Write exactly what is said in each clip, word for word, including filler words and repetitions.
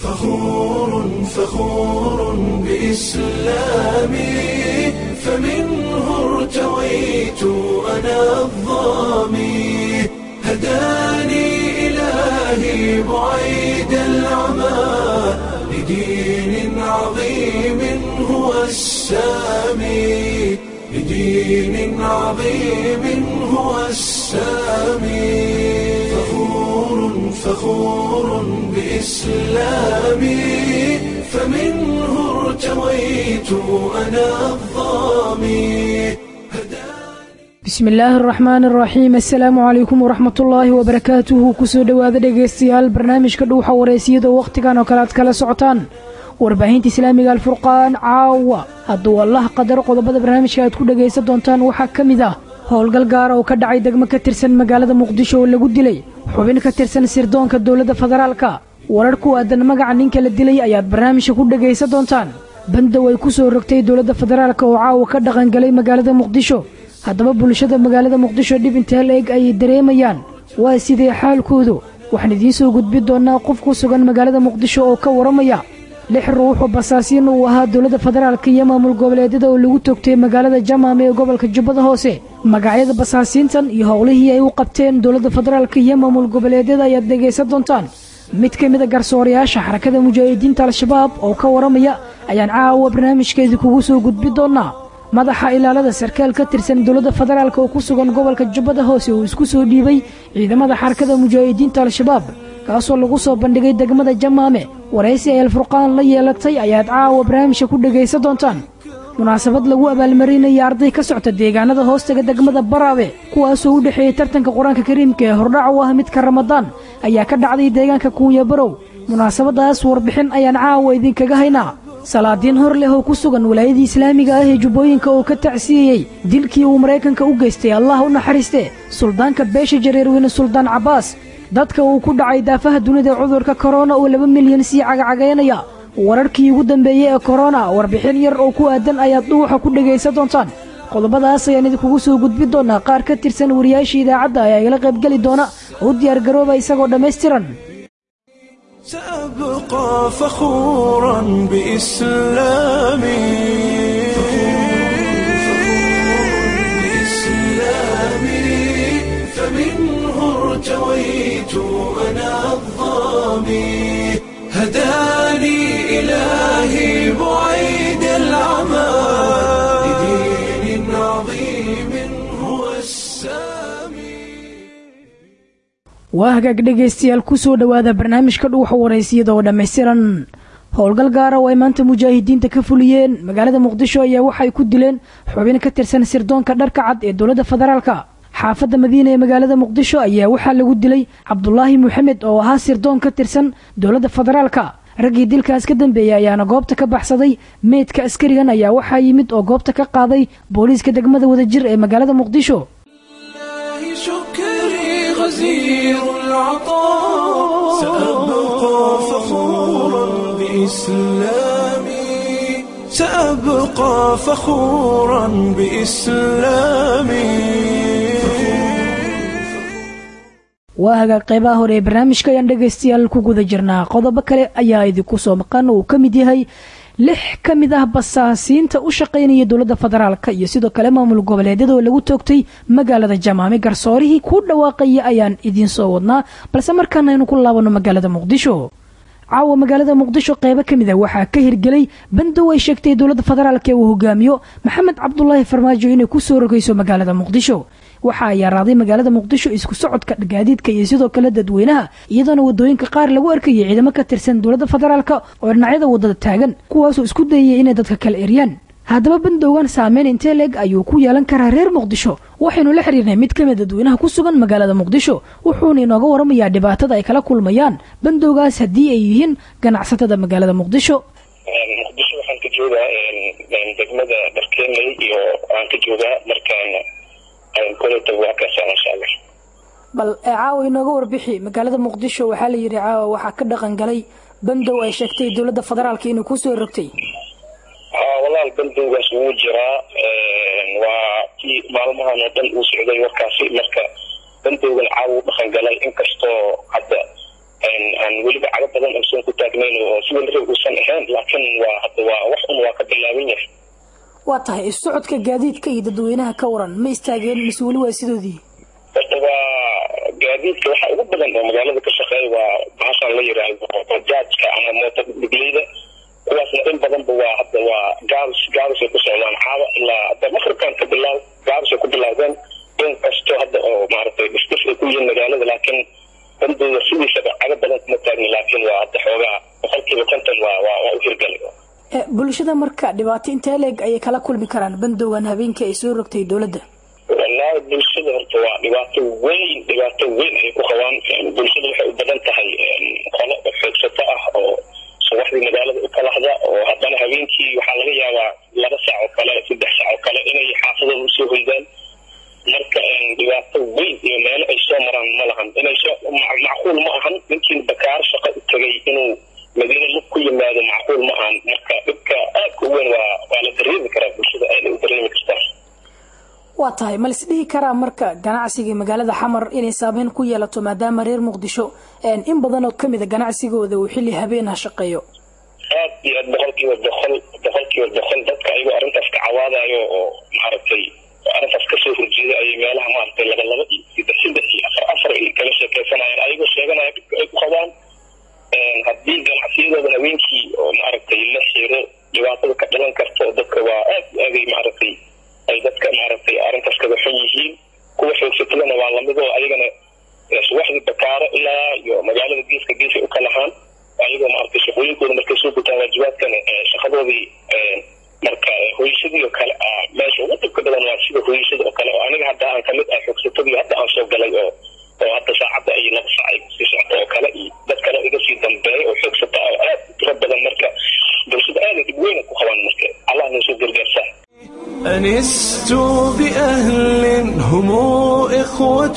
فخور فخور بإسلامي فمنه ارتويت أنا الضامي هداني إلهي بعيد العمى لدين عظيم هو السامي لدين عظيم هو السامي فخور فخور بإسلامي فمنه ارتويت أنا الضامي بسم الله الرحمن الرحيم السلام عليكم ورحمة الله وبركاته كسو دواada dhegeystayaal barnaamijka dhuuxa wareysiyada waqtigan oo kale aad kala socotaan warbaahinta islaamiga alfurqaan caawa hadduu allah qadar qodobada barnaamijka aad ku dhegaysan doontaan waxaa ka mid ah howlgal gaara oo ka dhacay degmo ka tirsan magaalada muqdisho oo lagu dilay xubin ka tirsan sirdoonka dowladda federaalka warar ku aadan magaca ninka la dilay ayaad barnaamijka ku dhegaysan doontaan bandow ay ku soo rogtay dowladda federaalka oo caawa ka dhaqangalay magaalada muqdisho haddaba bulshada magaalada muqdisho dhib intee la eg ayay dareemayaan waa sidee xaalkoodu waxaan idiin soo gudbin doonaa qof ku sugan magaalada muqdisho oo ka waramaya lix ruux oo basaasiin uu ahaa dowladda federaalka iyo maamul goboleedyada oo lagu toogtay magaalada jamaame ee gobolka jubbada hoose magacyada basaasiintan iyo howlihii ay u qabteen dowladda federaalka iyo maamul goboleedyada ayaad dhegaysan doontaan mid ka mid a garsoorayaasha xarakada mujaahidiinta al-shabaab oo ka waramaya ayaan caawa barnaamijkeedii kugu soo gudbin doonaa madaxa ilaalada sarkaal ka tirsan dowladda federaalka oo ku sugan gobolka jubbada hoose uu isku soo dhiibay ciidamada xarakada mujaahidiinta al-shabaab kaasoo lagu soo bandhigay degmada jamaame waraysi ay alfurqaan la yeelatay ayaad caawa barnaamijka ku dhegaysan doontaan munaasabad lagu abaalmarinaya arday ka socta deegaanada hoostaga degmada baraabe kuwaasoo u dhexeeyey tartanka qur-aanka kariimka ee hordhac u ah midka ramadaan ayaa ka dhacday deegaanka kuunya barow munaasabadaas warbixin ayaan caawa idinkaga haynaa salaadiin hor leh oo ku sugan walaayadii islaamiga ah ee jubbooyinka oo ka tacsiiyey dilkii uu maraykanka u geystay allah u naxariiste suldaanka beesha jareerweyne suldaan cabbaas dadka uu ku dhacay daafaha dunida cudurka korona oo laba milyan sii cagacagaynaya wararkii ugu dambeeyey ee korona warbixin yar oo ku aadan ayaad dhuuxa ku dhegaysan doontaan qodobadaas ayaan idinkugu soo gudbin doonaa qaar ka tirsan wariyaasha idaacadda ayaa igala qaybgeli doona u diyaargarooba isagoo dhammaystiran سأبقى فخورا بإسلامي فمنه ارتويت أنا الضامي هداني إلهي بعيد العمى لدين عظيم هو السامي waa hagaag dhegaystayaal ku soo dhowaada barnaamijka dhuuxa waraysiyada oo dhammaystiran howlgal gaara oo ay maanta mujaahidiinta ka fuliyeen magaalada muqdisho ayaa waxay ku dileen xubin ka tirsan sirdoonka dharka cad ee dowladda federaalka xaafadda madiina ee magaalada muqdisho ayaa waxaa lagu dilay cabdulaahi maxamed oo ahaa sirdoon ka tirsan dowladda federaalka raggii dilkaas ka dambeeyay ayaana goobta ka baxsaday meydka askarigan ayaa waxaa yimid oo goobta ka qaaday booliiska degmada wadajir ee magaalada muqdisho غزير العطاء سأبقى فخورا بإسلامي سأبقى فخورا بإسلامي waa hagaag qaybaha hore ee barnaamijka ayaan dhegaystayaal ku guda jirnaa qodobo kale ayaa idinku soo maqan uu ka mid yahay lix ka mid ah basaasiinta u shaqaynaya dowladda federaalka iyo sidoo kale maamul goboleedyada oo lagu toogtay magaalada jamaame garsoorihii ku dhawaaqaya ayaan idiin soo wadnaa balse markaana aynu ku laabano magaalada muqdisho caawa magaalada muqdisho qaybo ka mid a waxaa ka hirgelay bandow ay sheegtay dowladda federaalka ee uu hogaamiyo maxamed cabdulaahi farmaajo inay ku soo rogayso magaalada muqdisho waxa ay yaraaday magaalada muqdisho isku socodka gaadiidka iyo sidoo kale dadweynaha iyadoona wadooyinka qaar lagu arkayay ciidamo ka tirsan dowladda federaalka oo dhinacyada wadada taagan kuwaasoo isku dayaya inay dadka kala eryaan haddaba bandowgan saameyn intee leeg ayuu ku yeelan karaa reer muqdisho waxaynu la xiriirnay mid ka mid dadweynaha ku sugan magaalada muqdisho wuxuuna inooga waramayaa dhibaatada ay kala kulmayaan bandowgaas haddii ay yihiin ganacsatada magaalada muqdisho muqdisho waxaan ka joogaa degmada dharkeenley iyo aan ka joogaa markaan bal caawa inooga warbixi magaalada muqdisho waxaa la yidhi caawa waxaa ka dhaqan galay bandow ay sheegtay dowladda federaalka inay kusoo rogtay walaal bandowgaas wuu jiraa waa kii maalmahan oo dhan uu socday warkaasi marka bandowgan caawa u dhaqan galay inkastoo hadda aan weliba caga badan aysan ku taagnayn oo si weyn uusan ahayn laakiin waa hadda waa wax un waa ka bilaaban yahay waa tahay socodka gaadiidka iyo dadweynaha ka waran ma istaageen mise weli waa sidoodii waa gaadiidka waxa ugu badan oo magaalada ka shaqeeya waa bahashan la yiraahdo bajaajka ama mooto bigleyda kuwaasna in badanba waa hadda waa gaabis gaabis ku socdaan caawa ilaa hadda maqribkan ka bilaab gaabis ku bilaabeen in kasto hadda oo maartay isku ku yihiin magaalada laakiin bandooda sidiisaba caga badan kuma taagna laakiin waa hadda xoogaa boqolkiiba konton waa waa u hirgalay bulshada marka dhibaato intee leeg ay kala kulmi karaan bandowgan habeenkii ay soo rogtay dawladda والله bulshada horta waa dhibaato weyn dhibaato weyn ay ku qabaan bulshada waxay u badan tahay qolo xoogsato ah oo subaxdii magaalada u kala hada oo haddana habeenkii waxaa laga yaabaa laba saac oo kale saddex saac oo kale inay xaafadooda usoo hoydaan marka dhibaato weyn iyo meel ay soo maraan ma lahan inay soo macquul ma ahan ninkii bakaar shaqo u tagay inuu magaalada ku yimaado macquul ma ahan marka dadka aad ku weyn waa waa la dareemi karaa bulshada ay u dareemi kartaa waa tahay ma lisdhihi karaa marka ganacsiga magaalada xamar inay saameyn ku yeelato maadaama reer muqdisho in badan oo kamid ah ganacsigooda uu xilli habeenah shaqeeyo aad iyo aad boqolkiiba boqol boqolkiiba boqol dadka ayagoo arrintaas ka cawaadayo oo maaragtay arrintaas kasoo horjeeda ay meelaha maaragtay laba laba iyo saddex saddex iyo afar afar ay kala sheekeysanayaan ayagoo sheeganaya dhibka ay ku qabaan haddii ganacsiyadooda habeenkii oo maaragtay la xiro dhibaatada ka dhalan karto dadka waa aad aagay maaragtay ay dadka maaragtay arrintaas kaga xun yihiin kuwa xoogsatada waa lamidoo ayagana subaxdii bakaaro ilaa iyo magaalada geeska geeska u kalahaan ayagoo maaragtay shaqooyinkooda markay soo gutaan waajibaadkan shaqadoodii marka hooyashadii oo kale meesha ugu dhibka badan waa sida hooyashada oo kale oo aniga hadda aan kamid ah xoogsatadii hadda aan soo galay oo oo hadda saacadda ay laba saac ay kusii socdo oo kale iyo dad kale iga sii dambeeya oo xoogsata oo aad tiro badan marka bulshada aad dhib weyn ku qabaan marka allah noo soo gargaarsaa أنست بأهل هم إخوة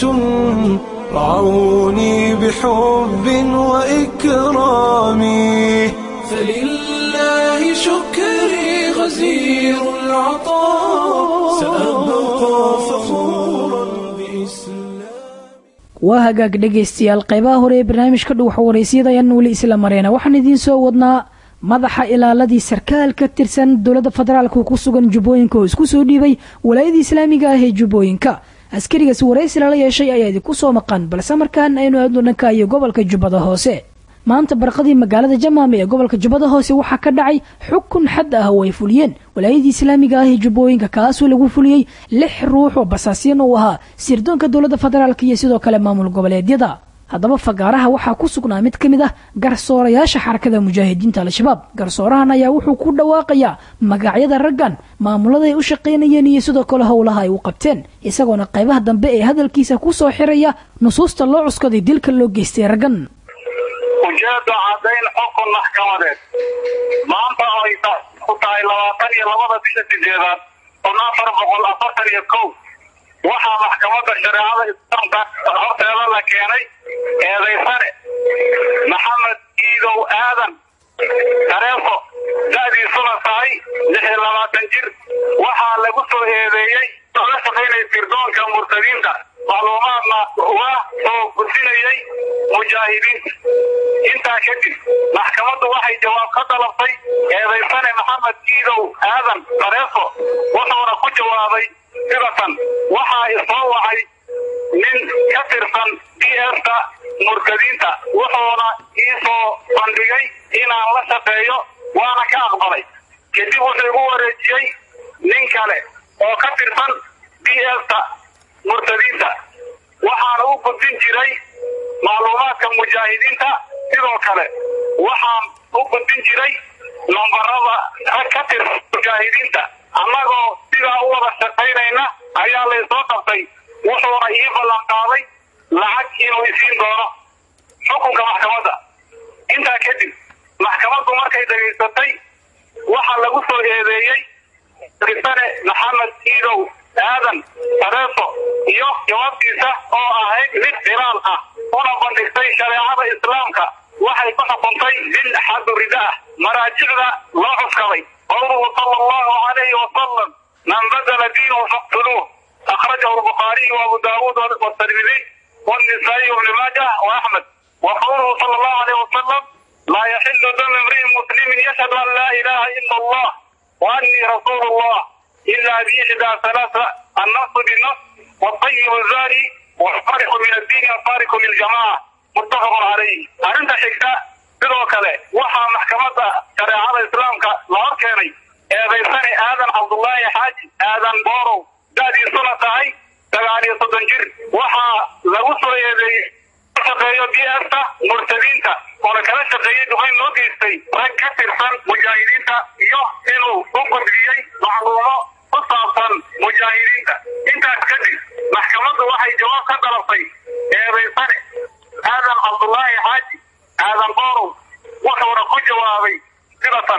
رعوني بحب وإكرام فلله شكري غزير العطاء سأبقى فخورا بإسلامي waa hagaag dhegaystayaal qaybaha hore ee barnaamijka dhuuxa waraysyada ayaan weli isla mareena waxaan idiin soo wadnaa madaxa ilaaladii sarkaal ka tirsan dowladda federaalka ku sugan jubbooyinka oo isku soo dhiibay walaayada islaamiga ah ee jubbooyinka askarigaas waraysi lala yeeshay ayaa idinku soo maqan balse markaan aynu aadno dhanka iyo gobolka jubbada hoose maanta barqadii magaalada jamaame ee gobolka jubbada hoose waxaa ka dhacay xukun xad ah oo ay fuliyeen walaayada islaamiga ah ee jubbooyinka kaasoo lagu fuliyey lix ruux oo basaasiin u ahaa sirdoonka dowladda federaalka iyo sidoo kale maamul goboleedyada haddaba fagaaraha waxaa ku sugnaa mid ka mid ah garsoorayaasha xarakada mujaahidiinta al-shabaab garsoorahan ayaa wuxuu ku dhawaaqayaa magacyada raggan maamulada ay u shaqaynayeen iyo sidoo kale howlaha ay u qabteen isagoona qaybaha dambe ee hadalkiisa ku soo xiraya nusuusta loo cuskaday dilka loo geystay raggan ujeedda caddayn xukun maxkamadeed maanta oo ay ku tahay labaatan iyo labada bisha sideedaad kun afar boqol afartan iyo kow waxaa maxkamadda shareecada islaamka horteeda la keenay eedaysane maxamed iidow aadan tareefo da'diisuna tahay lix iyo labaatan jir waxaa lagu soo eedeeyey oo la shaqaynaya sirdoonka murtadiinta macluumaadna waa soo gudbinayay mujaahidiinta intaa kadib maxkamaddu waxay jawaab ka dalabtay eedaysane maxamed iidow aadan tareefo wuxuuna ku jawaabay sidatan waxaa isoo wacay nin ka tirsan d sta murtadiinta wuxuuna ii soo bandhigay inaan la shaqeeyo waana ka aqbalay kadib wuxuu igu wareejiyey nin kale oo ka tirsan d sta murtadiinta waxaana u gudbin jiray macluumaadka mujaahidiinta sidoo kale waxaan u gudbin jiray nambarada rag ka tirsan mujaahidiinta annagoo sidaa u wada shaqaynayna ayaa laysoo qabtay wuxuuna ii ballan qaaday lacag inuu isiin doono xukunka maxkamadda intaa kadib maxkamaddu markay dhegaysatay waxaa lagu soo eedeeyey sane maxamed iidow aadan tareefo iyo jawaabtiisa oo ahayd mid xiraal ah una bandhigtay shareecada islaamka waxay ku xukuntay bil xadu rida ah maraajicda loo cuskaday qowluhu sala allahu calayhi wasalam man badala diinahu faqtuluuh akhrajahu albukhaariy waabu daawuud والترمذي والنسائي وابن ماجه واحمد وقوله صلى الله عليه وسلم لا يحل دم امرئ مسلم يشهد أن لا إله إلا الله وأني رسول الله إلا بإحدى ثلاثة: النص بالنص، والطيب الزاني، والفارق من الدين والفارق للجماعة. متفق عليه. أنت حكتا sidoo kale waxaa maxkamadda shareecada islaamka loo keenay eedaysane aadan cabdullaahi xaaji aadan boorow da'diisuna tahay sagaal iyo soddon jir. waxaa lagu soo eedeeyey shaqeeyo bi'asta murtadiinta oona kala shaqeeyey duqayn loo geystay rag ka tirsan mujaahidiinta iyo inuu u gudbiyey macluumo ku saabsan mujaahidiinta. intaas kadib maxkamaddu waxay jawaab ka dalabtay eedaysane aadan cabdullaahi xaaji aadan boorow wuxuuna ku jawaabay sidatan: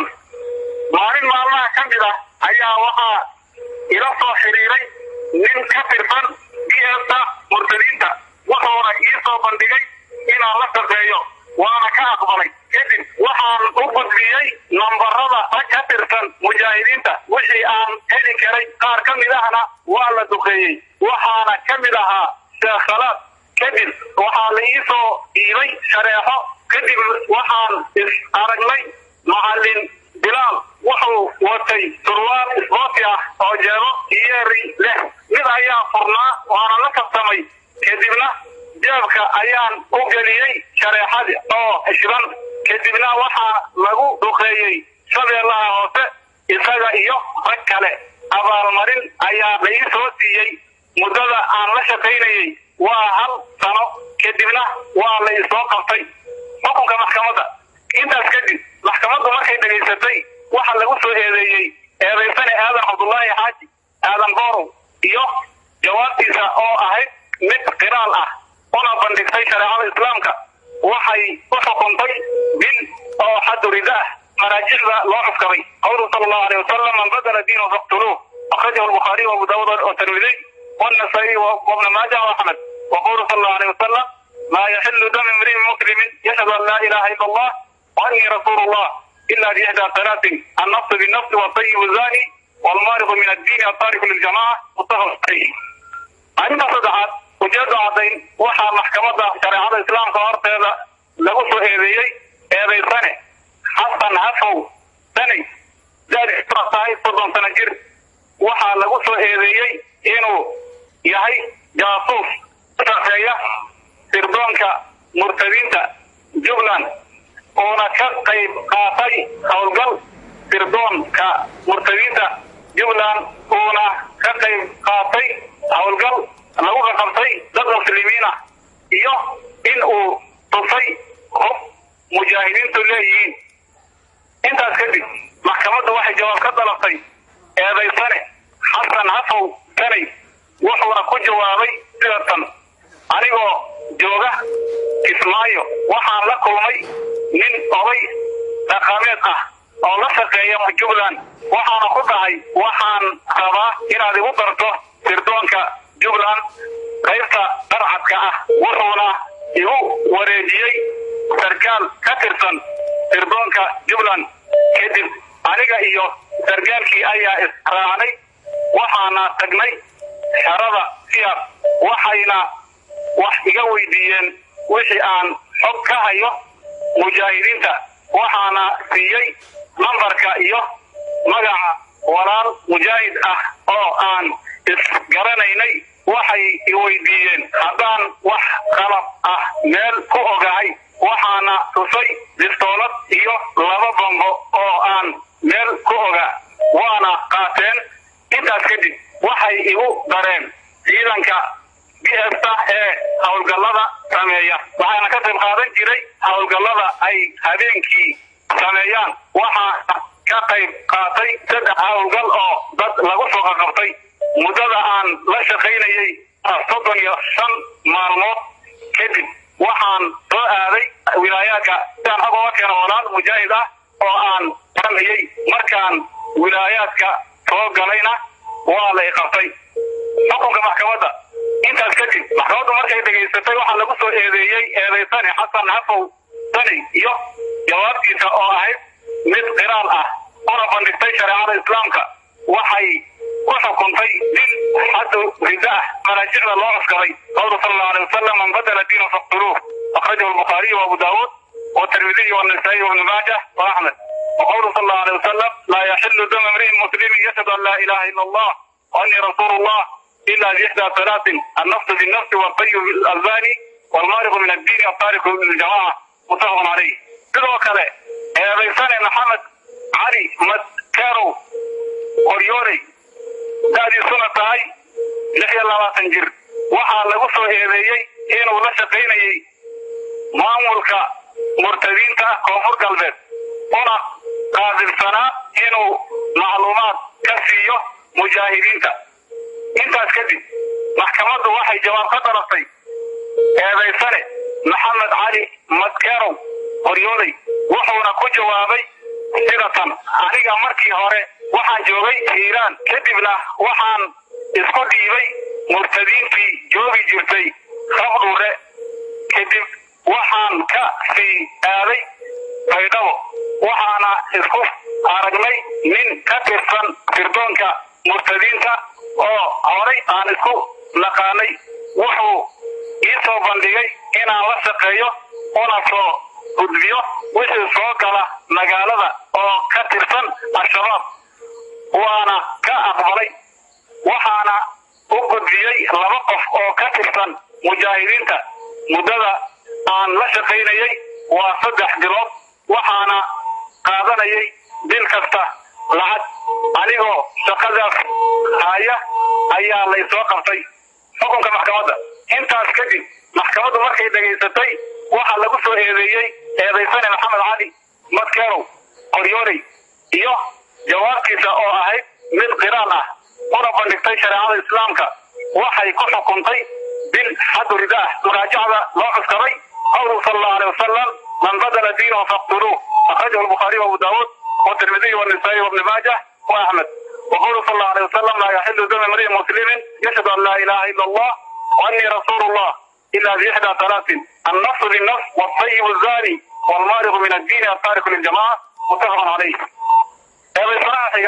maalin maalmaha ka mid ah ayaa waxaa ila soo xiriiray nin ka tirsan bi'asta murtadiinta, wuxuuna ii soo bandhigay inaan la shaqeeyo, waana ka aqbalay. kadib waxaan u gudbiyey nambarada rag ka tirsan mujaahidiinta wixii aan heli karay. qaar ka mid ahna waa la duqeeyey, waxaana ka mid ahaa sheekh khalaad. kadib waxaa la ii soo dhiibay shareexo. kadib waxaan is aragnay macallin bilaal, wuxuu watay surwaal isbooti ah oo jeebo yeeri leh. mid ayaa furnaa waana la kabtamay. kadibna jeebka ayaan u geliyey shareexadii oo shidan. kadibna waxaa lagu duqeeyey shabeellaha hoose isaga iyo rag kale. abaalmarin ayaa la ii soo siiyey. muddada aan la shaqaynayey waa hal sano. kadibna waa la isoo qabtay. xukunka maxkamadda. intaas kadib maxkamaddu markay dhegaysatay waxa lagu soo eedeeyey eedaysane aadan cabdullaahi xaaji aadan boorow iyo jawaabtiisa oo ahayd mid qiraal ah una bandhigtay shareecada islaamka, waxay u xukuntay bil oo xaddu rida ah maraajicda loo cuskaday. qawluhu sala allahu alayhi wasalam man badala diinahu faqtuluuh akhrajahu albukhaariy wa abu daawuud والترمذي والنسائي وابن ماجه واحمد. وقوله صلى الله عليه وسلم لا يحل دم امرئ مسلم يشهد ان لا اله الا الله واني رسول الله الا باحدى ثلاث: النص بالنص، والطيب الزاني، والمارق من الدين والطارق للجماعه. متفق عليه. arrinta saddexaad ujeedda caddayn waxaa maxkamadda shareecada islaamka horteeda lagu soo eedeeyey eedaysane xasan hafow sanay da'diisu tahay soddon sano jir. waxaa lagu soo eedeeyey inuu yahay jaasuus shaqeeya sirdoonka murtadiinta jubbaland, uuna ka qayb qaatay howlgal sirdoonka murtadiinta jubbaland uuna ka qayb qaatay howlgal lagu qaqabtay dad muslimiin ah iyo in uu tusay hub mujaahidiintu leeyihiin. intaas kadib maxkamadda waxay jawaab ka dalabtay eedaysane xasan hafow sanay, wuxuuna ku jawaabay sidatan: anigoo jooga kismaayo waxaan la kulmay nin oday dhaqameed ah oo la shaqeeya jubbaland, waxaana ku dhahay waxaan rabaa inaad igu darto sirdoonka jubbaland qaybta qarcadka ah. wuxuuna igu wareejiyey sarkaal ka tirsan sirdoonka jubbaland. kadib aniga iyo sarkaalkii ayaa israacnay, waxaana tagnay xerada siyaar. waxayna wax iga weydiiyeen wixii aan xog ka hayo mujaahidiinta, waxaana siiyey nambarka iyo magaca walaal mujaahid ah oo aan isgaranaynay. waxay i weydiiyeen haddaan wax qalab ah meel ku ogahay, waxaana tusay bistoolad iyo laba bambo oo aan meel ku oga, waana qaateen. intaas kadib waxay igu dareen ciidanka bi'asta ee howlgallada sameeya, waxaana ka qayb qaadan jiray howlgallada ay habeenkii sameeyaan. waxaa ka qayb qaatay saddex howlgal oo dad lagu soo qaqabtay. muddada aan la shaqaynayey soddon iyo shan maalmood. kadib waxaan soo aaday wilaayaadka sidaan xog oga keeno walaal mujaahid ah oo aan sameeyey. markaan wilaayaadka soo galayna waa la iqabtay. xukunka maxkamadda. intaas kadib maxkamaddu markay dhegaysatay waxaa lagu soo eedeeyey eedaysane xasan hafow sanay iyo jawaabtiisa oo ahayd mid qiraal ah una bandhigtay shareecada islaamka, waxay ku xukuntay dil xaddu rida ah maraajicda loo cuskaday. qawluhu sala allahu alayhi wasalam man badala diinahu faqtuluuh أخرجه البخاري وأبو داود والترمذي والنسائي وابن ماجه وأحمد. وقوله صلى الله عليه وسلم لا يحل دم امرئ مسلم يشهد أن لا إله إلا الله وأني رسول الله إلا بإحدى ثلاث: النفس بالنفس والطيب الألباني والمارق من الدين والتارك للجماعة. متفق عليه. sidoo kale eedaysane maxamed cali madkarow qoryooley da'diisuna tahay lix iyo labaatan jir waxaa lagu soo eedeeyey inuu la shaqaynayay maamulka murtadiinta koonfur galbeed una qaabilsanaa inuu macluumaad ka siiyo mujaahidiinta. intaas kadib maxkamaddu waxay jawaab ka dalabtay eedaysane maxamed cali madkarow qoryooley wuxuuna ku jawaabay sida tan: aniga markii hore waxaan joogay hiiraan, kadibna waxaan isku dhiibay murtadiintii joogi jirtay rabdhuure, kadib waxaan ka sii aaday baydhabo, waxaana isku aragnay nin ka tirsan sirdoonka murtadiinta oo horay aan isku naqaanay. wuxuu ii soo bandhigay inaan la shaqeeyo una soo gudbiyo wixii soo gala magaalada oo ka tirsan al-shabaab, waana ka aqbalay. waxaana u gudbiyey laba qof oo ka tirsan mujaahidiinta. muddada aan la shaqaynayay waa saddex bilood, waxaana qaadanayay bil kasta lacag. anigoo shaqadaas haya ayaa laysoo qabtay. xukunka maxkamadda. intaas kadib maxkamaddu markay dhegaysatay waxaa lagu soo eedeeyey eedaysane maxamed cali madkarow qoryooley iyo jawaabtiisa oo ahayd mid qiraal ah una bandhigtay shareecada islaamka, waxay ku xukuntay bil xaddu ridaah. muraajacada loo cuskaday qowluhu sala allahu aleyh wasalam man badala diinahu faqtuluuh. akhrajahu albukhaariy wa abu daawuud والترمذي والنسائي وابن ماجه وأحمد. وقوله صلى الله عليه وسلم لا يحل دم امرئ مسلم يشهد أن لا إله إلا الله وأني رسول الله إلا بإحدى ثلاث: النفس بالنفس والطيب الزاني والمارق من الدين التارك للجماعة. متفق عليه. أبي صلاحي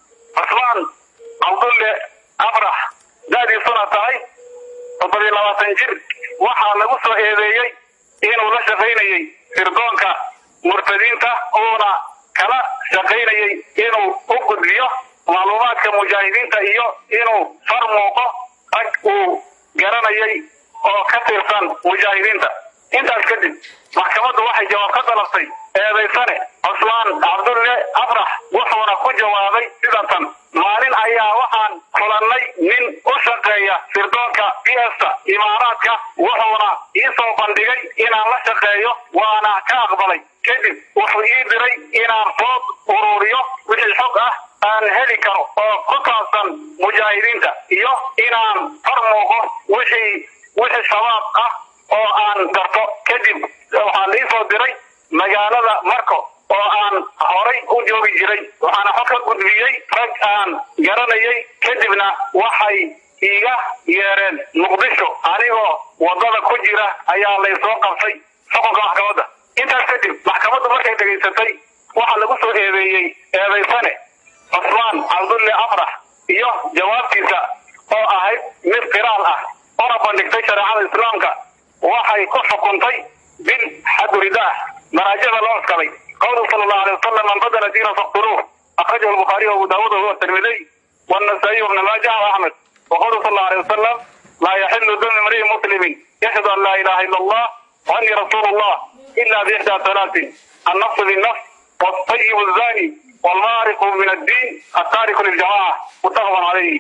عثمان عبد الله أفرح دادي سنة تاي تطبي لواتن جر وحا لغسو إيديي إنو لشفينيي سردونك مرتدينتا أونا kala shaqaynayay inuu u gudbiyo macluumaadka mujaahidiinta iyo inuu far muuqo rag uu garanayay oo ka tirsan mujaahidiinta. intaas kadib maxkamaddu waxay jawaab ka dalabtay eedaysane cusmaan cabdulle afrax, wuxuuna ku jawaabay sida tan: maalin ayaa waxaan kulannay nin u shaqeeya sirdoonka biyasta imaaraadka, wuxuuna ii soo bandhigay inaan la shaqeeyo, waana ka aqbalay. kadib wuxuu ii diray inaan soo ururiyo wixii xog ah aan heli karo oo ku saabsan mujaahidiinta iyo inaan far muuqo wixii wixii shabaab ah oo aan garto. kadib waxaa lii soo diray magaalada marko oo aan horay u joogi jiray, waxaana xog ka gudbiyey rag aan garanayay. kadibna waxay iiga yeereen muqdisho, anigoo wadada ku jira ayaa laysoo qabtay. xukunka maxkamadda. intaas kadib maxkamaddu markay dhegaysatay waxaa lagu soo eedeeyey eedaysane cusmaan cabdulle afrax iyo jawaabtiisa oo ahayd mid qiraal ah una bandhigtay shareecada islaamka, waxay ku xukuntay bil xaddu ridaah. maraajada loo cuskaday qowluhu sala allahu aleyh wasalam man badala diina faqtuluuh. akhrajahu albukhaariy wa abu daawuud wa tirmidhi والنسائي وابن ماجه وأحمد. وقوله صلى الله عليه وسلم لا يحل دم امرئ مسلم يشهد أن لا إله إلا الله وأني رسول الله إلا بإحدى ثلاث: النفس بالنفس والطيب الزاني والمارق من الدين التارك للجماعة. متفق عليه.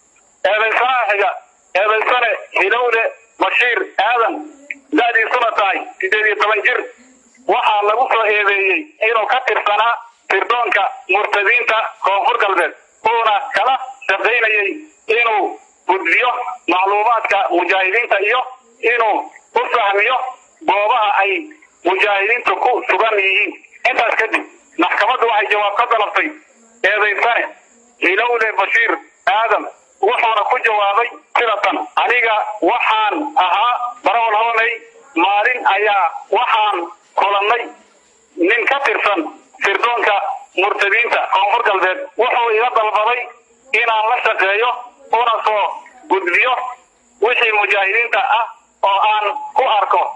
هذا السنة هذا السنة هلولة بشير آدم دادي سنتاي تدري تمنجر وحا لغفر إيدي إنو كتر سنة سردونك مرتدينك كونفور قلبت هنا كلا شغيني إنو بديو معلوماتك مجاهدين تأيو إنو أفهميو goobaha ay mujaahidiintu ku sugan yihiin. intaas kadib maxkamaddu waxay jawaab ka dalabtay eedaysane hilowle bashiir aadam, wuxuuna ku jawaabay sida tan: aniga waxaan ahaa barawal hoonay, maalin ayaa waxaan kulannay nin ka tirsan sirdoonka murtadiinta koonfur galbeed, wuxuu iga dalbaday inaan la shaqeeyo una soo gudbiyo wixii mujaahidiinta ah oo aan ku arko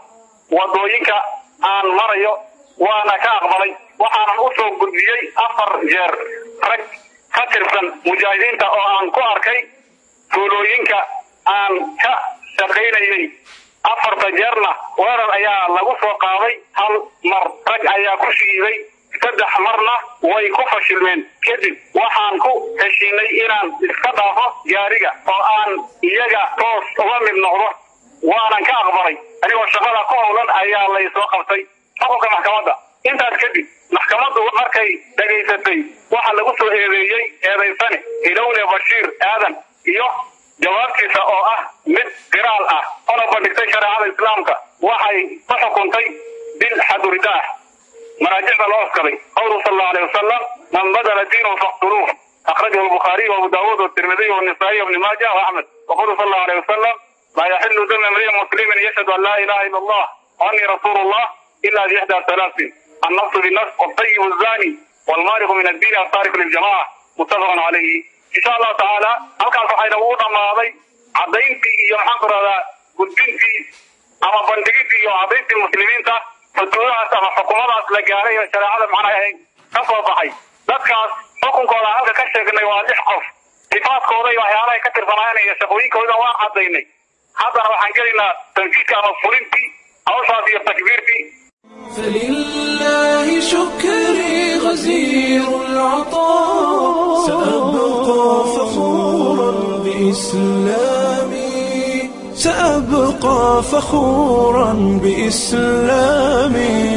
wadooyinka aan marayo waana ka aqbalay waxaanan u soo gudbiyey afar jeer rag ka tirsan mujaahidiinta oo aan ku arkay tuulooyinka aan ka shaqaynayay afarta jeerna weerar ayaa lagu soo qaaday hal mar rag ayaa ku shiiday saddex marna way ku fashilmeen kadib waxaan ku heshiinay inaan iska dhaafo gaariga oo aan iyaga toos uga mid noqdo waanan ka aqbalay anigoo shaqada ku howlan ayaa lay soo qabtay xukunka maxkamadda intaas kadib maxkamaddu markay dhegaysatay waxa lagu soo eedeeyey eedaysane ilowle bashiir aadan iyo jawaabtiisa oo ah mid qiraal ah ona bandhigtay shareecada islaamka waxay ku xukuntay bil xaduridaah مراجع الأوسكري قوله صلى الله عليه وسلم من بدل دينه فاقتلوه أخرجه البخاري وأبو داود والترمذي والنسائي وابن ماجه وأحمد وقوله صلى الله عليه وسلم لا يحل دم امرئ مسلم يشهد أن لا إله إلا الله وأني رسول الله إلا بإحدى ثلاث النفس بالنفس والطيب الزاني والمارق من الدين الصارف للجماعة متفق عليه إن شاء الله تعالى هل كان صحيح نقول ماضي عضينتي يوم حضر قدنتي أما بندقيتي يوم عضينتي المسلمين تا فالدولات أما حكومات لقارية شريعة معناها كفر ضحي dadkaas xukunkooda halka ka sheegnay waa lix qof sifaadkooda iyo waxyaalaha ka tirsanayaan iyo shaqooyinkooda waan cadaynay haddana waxaan gelaynaa tanfiidka ama fulintii hawshaas iyo takbiirtii فلله شكري غزير العطاء سأبقى فخورا بإسلامي سأبقى فخورا بإسلامي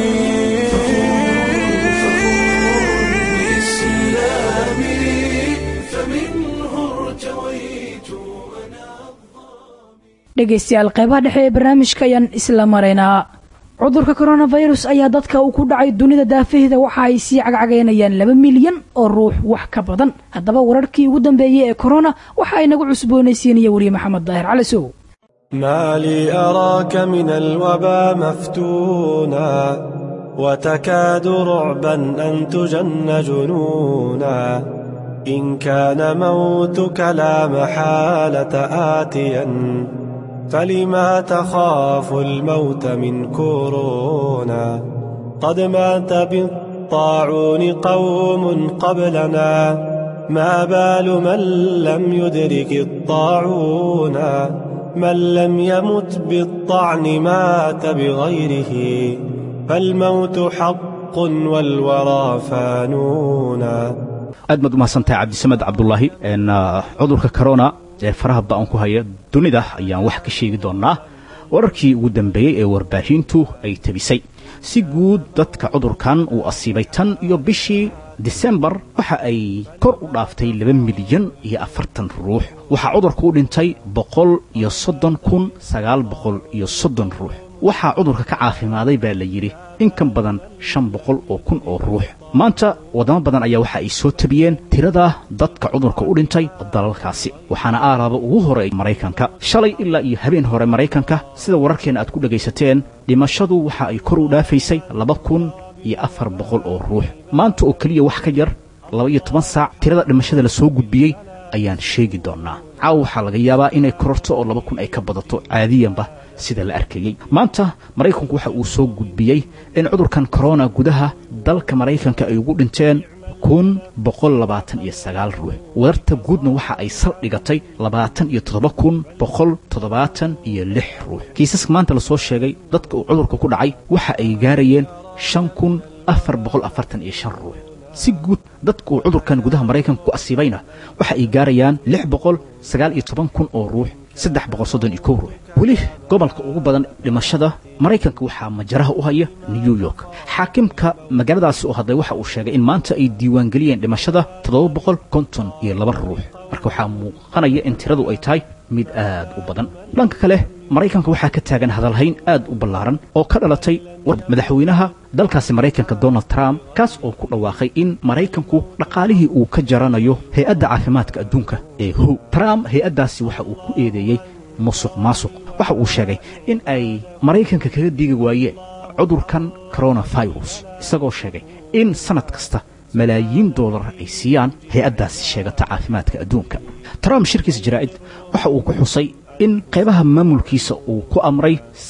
dhegaystayaal qaybaha dhexe ee barnaamijka ayaan isla maraynaa cudurka coronavirus ayaa dadka uu ku dhacay dunida daafaheeda waxa ay sii cagcagaynayaan laba milyan oo ruux wax ka badan haddaba wararkii ugu dambeeyey ee corona waxa ay nagu cusboonaysiinaya wariye maxamed daahir cali sow ما لي أراك من الوبا مفتونا وتكاد رعبا أن تجن جنونا إن كان موتك لا محالة آتيا فلما تخاف الموت من كورونا قد مات بالطاعون قوم قبلنا ما بال من لم يدرك الطاعون من لم يمت بالطعن مات بغيره فالموت حق والورى فانونا aad maad umahadsantahay cabdisamed cabdulaahi cudurka corona ee faraha ba'an ku haya dunida ayaan wax ka sheegi doonaa wararkii ugu dambeeyey ee warbaahintu ay tabisay si guud dadka cudurkan uu asiibay tan iyo bishii December waxa ay kor u dhaaftay laba milyan iyo afartan ruux waxa cudurku u dhintay boqol iyo soddon kun sagaal boqol iyo soddon ruux waxa cudurka ka caafimaaday baa la yiri in kan badan shan boqol oo kun oo ruux maanta wadamo badan ayaa waxa ay soo tabiyeen tirada dadka cudurka u dhintay dalalkaasi waxaana aaraba ugu horeey Mareykanka shalay ilaa iyo habeen hore Mareykanka sida wararkeena aad ku dhageysateen dhimashadu waxa ay kor u dhaafaysay laba kun iyo afar boqol oo ruux maanta oo kaliya wax ka yar laba iyo toban saac tirada dhimashada la soo gudbiyay ayaan sheegi doonaa caaw waxa laga yaabaa inay kororto oo laba kun ay ka badato caadiyanba sida la arkayay maanta Mareykanku waxa uu soo gudbiyay in cudurkan corona gudaha dalka Mareykanka ay ugu dhinteen kun boqol labaatan iyo sagaal ruux warta guudna waxa ay sal dhigatay labaatan iyo toddoba kun boqol toddobaatan iyo lix ruux kiisas maanta la soo sheegay dadka uu cudurka ku dhacay waxa ay gaarayeen shan kun afar boqol afartan iyo shan ruux si guud dadka uu cudurkan gudaha Mareykanka ku asiibayna waxa ay gaarayaan lix boqol sagaal iyo toban kun oo ruux saddex boqol soddon iyo kow ruux weli gobolka ugu badan dhimashada Mareykanka waxa majaraha u haya New York xaakimka magaaladaasi oo hadlay waxa uu sheegay in maanta ay diiwaan galiyeen dhimashada toddoba boqol konton iyo laba ruux marka waxa muuqanaya in tiradu ay tahay mid aad u badan dhanka kale Mareykanka waxa ka taagan hadalhayn aad u ballaaran oo ka dhalatay madaxweynaha dalkaasi Mareykanka Donald Trump kaas oo ku dhawaaqay in Mareykanku dhaqaalihii uu ka jaranayo hay'adda caafimaadka adduunka ee W H O Trump hay'addaasi waxa uu ku eedeeyay musuq maasuq waxa uu sheegay in ay Mareykanka kaga digi waayeen cudurkan coronavirus isagoo sheegay in sanad kasta malaayiin dollar ay siiyaan hay'addaasi sheegata caafimaadka adduunka Trump shirkiisa jaraa'id waxa uu ku xusay in qaybaha maamulkiisa uu ku amray sir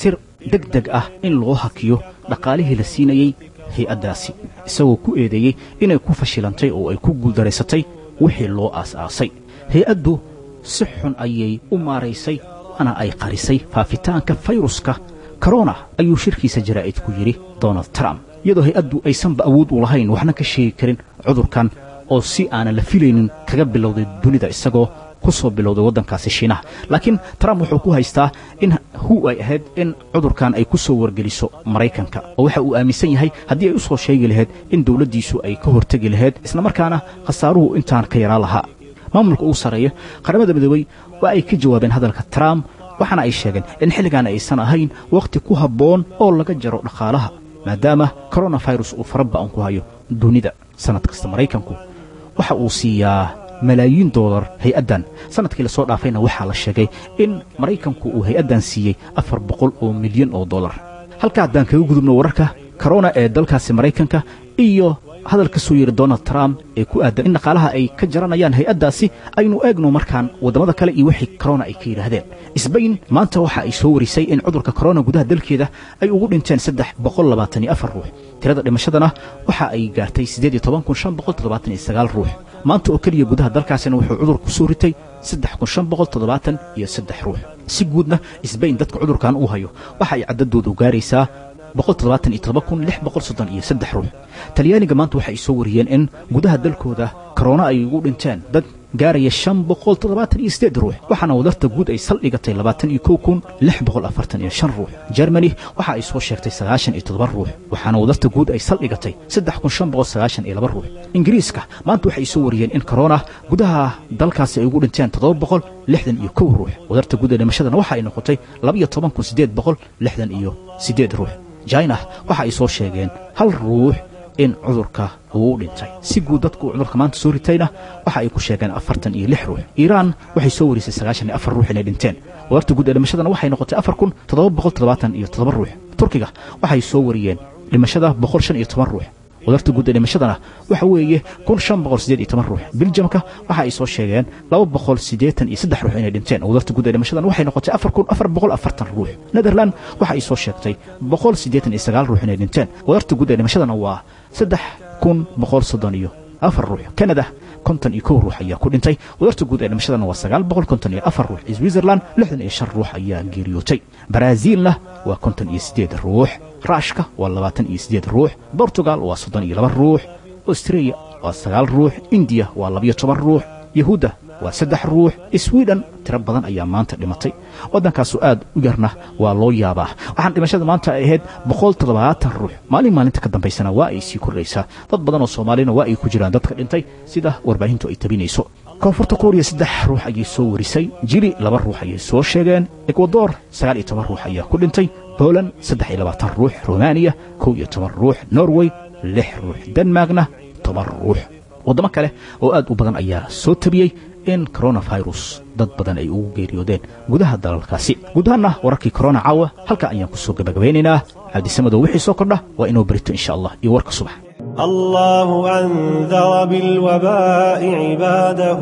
deg deg ah in loo hakiyo dhaqaalihii la siinayey hay-addaasi isagoo ku eedeeyey inay ku fashilantay oo ay ku guuldaraysatay wixii loo aas-aasay hay-addu si xun ayay u maaraysay waana ay qarisay faafitaanka fayruska korona ayuu shirkiisa jaraa'id ku yidhi donald trump iyadoo hay-addu aysanba awood u lahayn waxna ka sheegi karin cudurkan oo si aanan la filaynin kaga bilowday dunida isagoo ku soo bilowday waddankaasi shiinaha laakiin trump wuxuu ku haystaa in hu ay ahayd in cudurkan ay ku soo wargeliso maraykanka oo waxa uu aaminsan yahay haddii ay u soo sheegi lahayd in dawladdiisu ay ka hortegi lahayd islamarkaana khasaaruhu intaan ka yaraan lahaa maamulka ugu sarreeya qaramada midoobey waa ay ka jawaabeen hadalka trump waxaana ay sheegeen in xilligan aysan ahayn wakhti ku habboon oo laga jaro dhaqaalaha maadaama koronafirus uu faraba'an ku hayo dunida sannad kasta maraykanku waxa uu siiyaa malaayiin doolar hay-addan sannadkii lasoo dhaafayna waxaa la sheegay in maraykanku uu hay-addan siiyey afar boqol oo milyan oo dollar halka haddaan kaga gudubno wararka korona ee dalkaasi maraykanka iyo hadal ka soo yiri donald trump ee ku aadan in dhaqaalaha ay ka jaranayaan hay-addaasi aynu eegno markaan waddamada kale iyo wixii korona ay ka yidhaahdeen isbayn maanta waxa ay soo warisay in cudurka korona gudaha dalkeeda ay ugu dhinteen saddex boqol labaatan iyo afar ruux tirada dhimashadana waxa ay gaartay siddeed iyo toban kun shan boqol toddobaatan iyo sagaal ruux maanta oo keliya gudaha dalkaasina wuxuu cudurku soo ritay saddex kun shan boqol toddobaatan iyo saddex ruux si guudna isbayn dadka cudurkan uu hayo waxa ay caddadoodu gaaraysaa boqol toddobaatan iyo todoba kun lix boqol soddon iyo saddex ruux talyaaniga maanta waxa ay soo wariyeen in gudaha dalkooda korona ay ugu dhinteen dad gaaraya shan boqol toddobaatan iyo siddeed ruux waxaana wadarta guud ay saldhigatay labaatan iyo kow kun lix boqol afartan iyo shan ruux germany waxa ay soo sheegtay sagaashan iyo toddoba ruux waxaana wadarta guud ay saldhigatay saddex kun shan boqol sagaashan iyo laba ruux ingiriiska maanta waxay soo wariyeen in korona gudaha dalkaasi ay ugu dhinteen toddoba boqol lixdan iyo kow ruux wadarta guud ee dhimashadana waxa ay noqotay laba iyo toban kun siddeed boqol lixdan iyo siddeed ruux china waxa ay soo sheegeen hal ruux in cudurka uu dhintay si guud dadku cudurka maanta soo ritayna waxa ay ku sheegeen afartan iyo lix ruux iiraan waxay soo warisay sagaashan iyo afar ruux inay dhinteen wadarta guud ee dhimashadana waxay noqotay afar kun toddoba boqol toddobaatan iyo toddoba ruux turkiga waxay soo wariyeen dhimashada boqol shan iyo toban ruux wadarta guud ee dhimashadana waxa weeye kun shan boqol siddeed iyo toban ruux biljamka waxa ay soo sheegeen laba boqol siddeetan iyo saddex ruux inay dhinteen wadarta guud ee dhimashadana waxay noqotay afar kun afar boqol afartan ruux netherland waxa ay soo sheegtay boqol siddeetan iyo sagaal ruux inay dhinteen wadarta guud ee dhimashadana waa saddex kun boqol soddon iyo afar ruux canada konton iyo kow ruux ayaa ku dhintay wadarta guud ee dhimashadana waa sagaal boqol konton iyo afar ruux switzerland lixdan iyo shan ruux ayaa geeriyootay brazilna waa konton iyo siddeed ruux raashka waa labaatan iyo siddeed ruux bortugal waa soddon iyo laba ruux australia waa sagaal ruux indiya waa labiyo toban ruux yahuudda waa saddex ruux sweden tiro badan ayaa maanta dhimatay waddankaasu aad u yarna waa loo yaabaa waxaan dhimashada maanta ay ahayd boqol toddobaatan ruux maalin maalinta ka dambaysana waa ay sii kordhaysaa dad badan oo soomaalina waa ay ku jiraan dadka dhintay sida warbaahintu ay tabinayso koonfurta kuuriya saddex ruux ayay soo warisay jili laba ruux ayay soo sheegeen ekwador sagaal iyo toban ruux ayaa ku dhintay boland saddex iyo labaatan ruux romaniya kow iyo toban ruux norway lix ruux denmarkna toban ruux waddamo kale oo aad u badan ayaa soo tabiyey in koronafirus dad badan ay ugu geeriyoodeen gudaha dalalkaasi gudahanna wararkii korona caawa halka ayaan ku soo gabagabeynaynaa cabdisamadow wixii soo kordha waa inoo berito insha allah iyo warka subax الله أنذر بالوباء عباده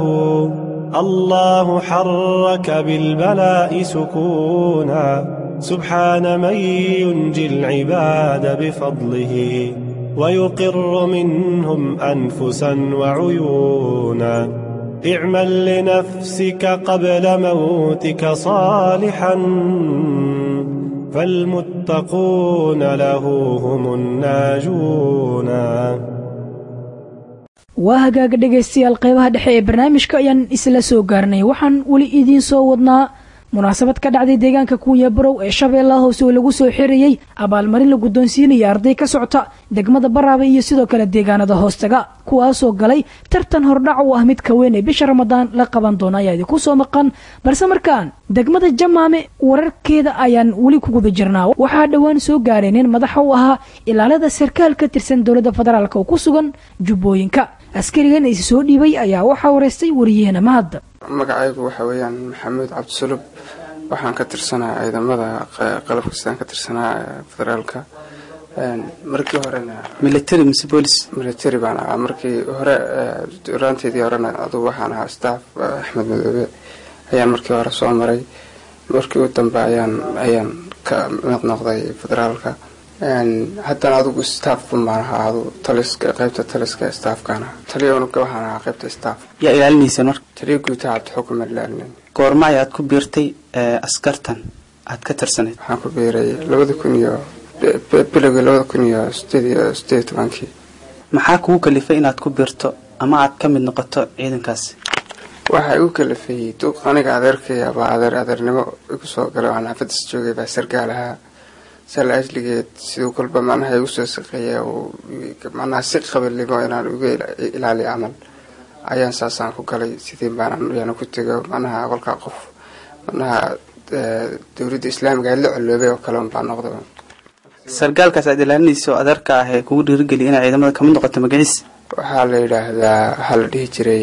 الله حرك بالبلاء سكونا سبحان من ينجي العباد بفضله ويقر منهم أنفسا وعيونا اعمل لنفسك قبل موتك صالحا فالمتقون له هم الناجون waa hagaaga dhegaystayaal qaybaha dhexe ee barnaamijka ayaan isla soo gaarnay waxaan weli idiin soo wadnaa munaasabad ka dhacday deegaanka kuunya barow ee shabeellaha hoose oo lagu soo xirayey abaalmarin la guddoonsiinaya arday ka socota degmada baraaba iyo sidoo kale deegaanada hoostaga kuwaasoo galay tartan hordhac u ah mid ka weyn ee bisha ramadaan la qaban doona ayaa idinku soo maqan balse markaan degmada jamaame wararkeeda ayaan weli ku guda jirnaa waxaa dhowaan soo gaareen in madaxa u ahaa ilaalada sarkaal ka tirsan dowladda federaalk oo ku sugan jubbooyinka askarigan is soo dhiibay ayaa waxaa wareystay wariyaheena mahadda magacaygu waxa weeyaan maxamuud cabdisulub waxaan ka tirsanaa ciidamada qalabka sidaan ka tirsanaa federaalka markii horena military mise police military baan ahaa markii hore duraanteedii horena adugu waxaan ahaa staff axmed madoobe ayaan markii hore soo maray markii u dambe ayaan ayaan ka mid noqday federaalka haddana adigu staff baan ahaa adu taliska qaybta taliska staffkana taliyana waxaan ahaa qaybta staff yaa ilaalinaysa marka taliya guud aad xukuumad ilaalin goorma ayaad ku biirtay askartan aad ka tirsaneed waxaan ku biiray labada kun iyo bilowgii labada kun iyo sideed iyo tobankii maxaa kugu kalifay inaad ku biirto ama aad ka mid noqoto ciidankaasi waxa igu kalifay duq aniga adeerkay aba adeer adeernimo igu soo galay aan xafadis joogay baa sargaalaha sal ajligeed sidoo kalba macnaha igu soo shaqeeyay oo macnaha si qabalimo inaan ugu ilaaliyo amal ayaan saasaan ku galay sidii baan aan ku tago macnaha qolka qof macnaha dawladda islaamiga la culuubay oo kale baan noqday sargaalkaas aad ilaalinayso adeerka ah ee kugu dhiirigeliyay inaad ciidamada ka mid noqoto magaciis waxaa la yiraahdaa waxa la dhihi jiray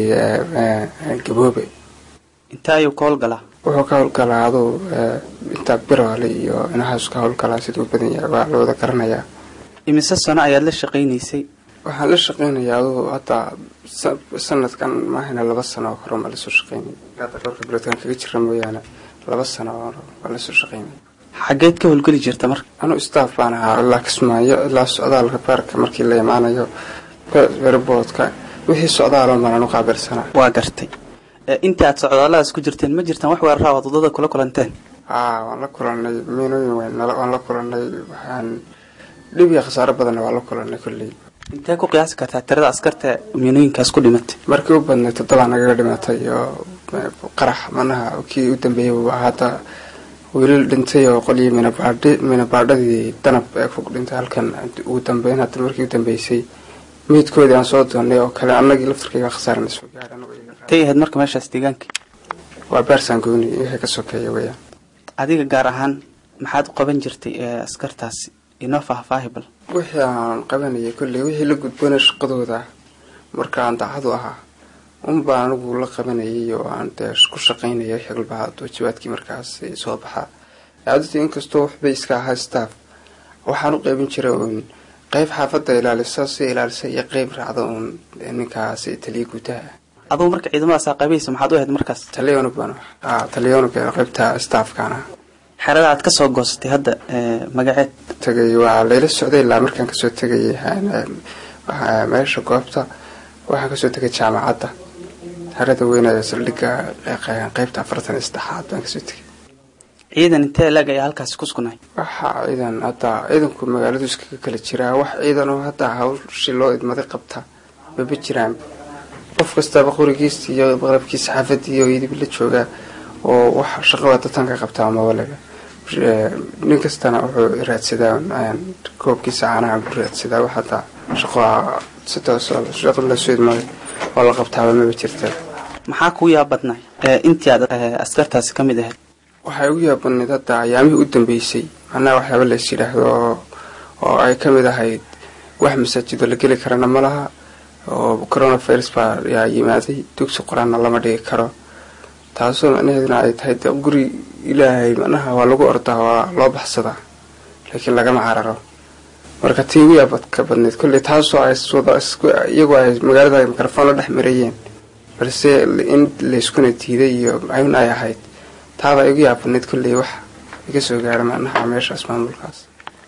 gaboobe inta ayuu ka howlgalaa wuxuu ka howlgalaa aduu inta biroole iyo inahaas ka howlgalaa siduu badan yahay waa looda garanayaa imise sano ayaad la shaqaynaysay waxaan la shaqaynayaa aduu hadda sanadkan maahina laba sano hore ma la soo shaqaynay hadda dhowrka biloodkan kaga jira mooyaane laba sano waa la soo shaqaynay xageed ka howlgali jirta marka anuu staff baan ahaa ilaa kismaayo ilaa socdaalka baarka markii la imaanayo airportka wixii socdaal oo maran u qaabilsana waa gartay inta aad socdaaladas ku jirteen ma jirtaan wax weerar ah oo wadada kula kulanteen ah waan la kulanay miinooyin weyn waan la kulanay waxaan dhib iyo khasaaro badan waa la kulanay kulli intee ku qiyaasi kartaa tirada askarta miinooyinkaas ku dhimatay markii u badnay toddoba naga dhimatay iyo qarax manaha kii u dambeeyay waa hada wiilal dhintay oo qoliyo mina baadhi mina baadhadii danab ee ku dhintay halkan ugu dambeyn hadda markii u dambeysay midkood aan soo doonay oo kale annagii laftirkayga khasaaran soo gaaran tay ahayd marka meeshaas deegaanka waa baarsan gooni wixii ka sokeeyay weeyaan adiga gaar ahaan maxaad u qaban jirtay askartaasi inoo faahfaahibal wixii aan qabanayay kulli wixii la gudboonay shaqadooda marka aan daacadu ahaa un baan anigu la qabanayay oo aan ku shaqaynayay xilba waajibaadkii markaas soo baxa aadada inkastoo waxbay iska ahaa staff waxaan u qaybin jiray uun qayb xaafadda ilaalisa si ilaalisa iyo qayb raacda uun ninkaasi taliya gudaha aduu marka ciidamadaas qaybeysa maxaad u ahayd markaas taliyano baan ah taliyano ka qaybta staffkana xerada aad ka soo goostay hadda magaceed tagay waa leela socday ilaa markaan ka soo tagay waxa meesha goobta waxaan ka soo tagay jaamacadda xerada weynaa saldhiga qaybta afartan iyo saddexaad baan ka soo tagay ciidan intee lag ayaa halkaas ku sugnay waxa ciidan hadda ciidanku magaaladu iskaga kala jiraa wax ciidan oo hadda hawshii loo idmaday qabta ma jiraan qof kasta qorigiisa iyo qalabkiisa xaafadii iyo idib la jooga oo wax shaqada dadka qabta ma walaga nin kastana wuxuu raadsadaa koobkiisa caanaha ku raadsadaa waxa taa shaqo sida soo shaqo la soo idmaday oo la qabtaa ma jirtaa maxaa ku yaabadnay intii aad askartaasi ka mid ahayd waxay ugu yaabanayd hadda ayaamihii u dambeysay macnaha waxyaaba la is yidhaahdo oo ay ka mid ahayd wax masaajido la geli karana ma laha oo coronavirus baa yaa yimaaday dugsi quraanna lama dhigi karo taasoo macnaheeduna ay tahay guri ilaahay macnaha waa lagu ordaa waa loo baxsadaa laakiin lagama cararo marka tii ugu yaabadka badneyd kolley taasoo ay iyagoo ay magaalada mikrofon la dhex marayeen balse in layskuna diiday iyo ayun ay ahayd taaba igu yaabanayd kolley wax iga soo gaara macnaha meeshaas maamulkaas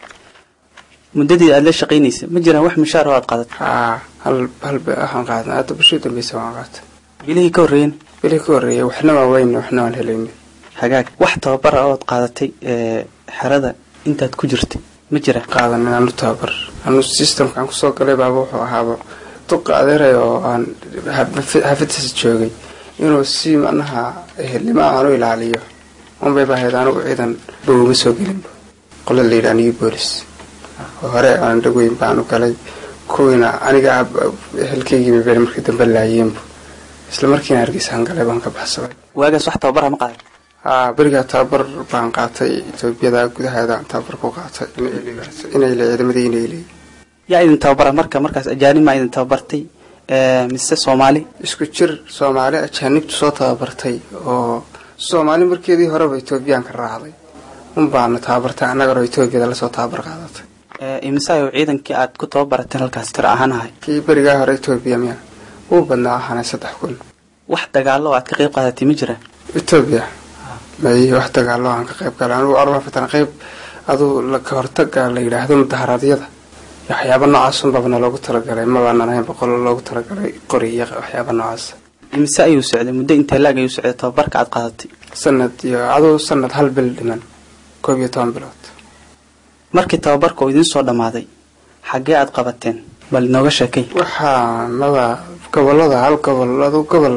muddadii aad la shaqaynaysay ma jiraan wax mushaar oo aad qaadatay haa hal hal waxaan qaadanay hadda bishii dambaysa waan qaatay bilihii ka horreeyeen bilihii ka horreeyay waxna waan weyne waxna waan helaynay hagaag wax tababar ah ood qaadatay xerada intaad ku jirtay ma jira qaadanay aanu tababar anu systemkaan kusoo galay baaba wuxuu ahaaba duqa adeeray oo aan xafadtiisa joogay inuu si macnaha ehelnimo aan u ilaaliyo unbay baahayd anigu ciidan boguma soo gelinba qola la yidhaha niyo boolis hore aan dhaweyn baan u galay kuwiina aniga ehelkaygii mabeel markii dambe laayeenbu isla markiina hargeysaan galay baan ka baxsaday waagaas wax tababar ma qaaday haa berigaa tababar baan qaatay etoobiyada gudaheeda tababar ku qaatay inay le ciidamadii inay leeyiin yaa idin tababara marka markaas ajaanib maa idin tababartay mise soomaali isku jir soomaali ajaanibtu soo tababartay oo soomaali markeedii horeba etoobiyaan ka raacday un baana tababartay annagana etoobiyada lasoo tababar qaadatay imisayo ciidankii aad ku tababarateen halkaas tir ahaan ahay kii berigaa hore etoobiya miya wuu badnaa ahaanay saddex kun wax dagaalo aad ka qayb qaadatay ma jiraan etoobiya may wax dagaalo aan ka qayb galay anigu arba fatan qayb aduu la ka hortaga la yidhaahdo mudaharaadyada waxyaaba noocaas unbabana loogu talagalay mabaanan ahayn boqol loogu talagalay qori iyo waxyaaba noocaas. imise ayuu socday muddo intee laag ayuu socday tababarka aad qaadatay? sanad iyo aduu sanad hal bil dhiman koob iyo toban bilood. markii tababarka uu idin soo dhamaaday xaggee aad qabateen bal inooga sheekay. waxaa naba gobolada hal gobol aduu gobol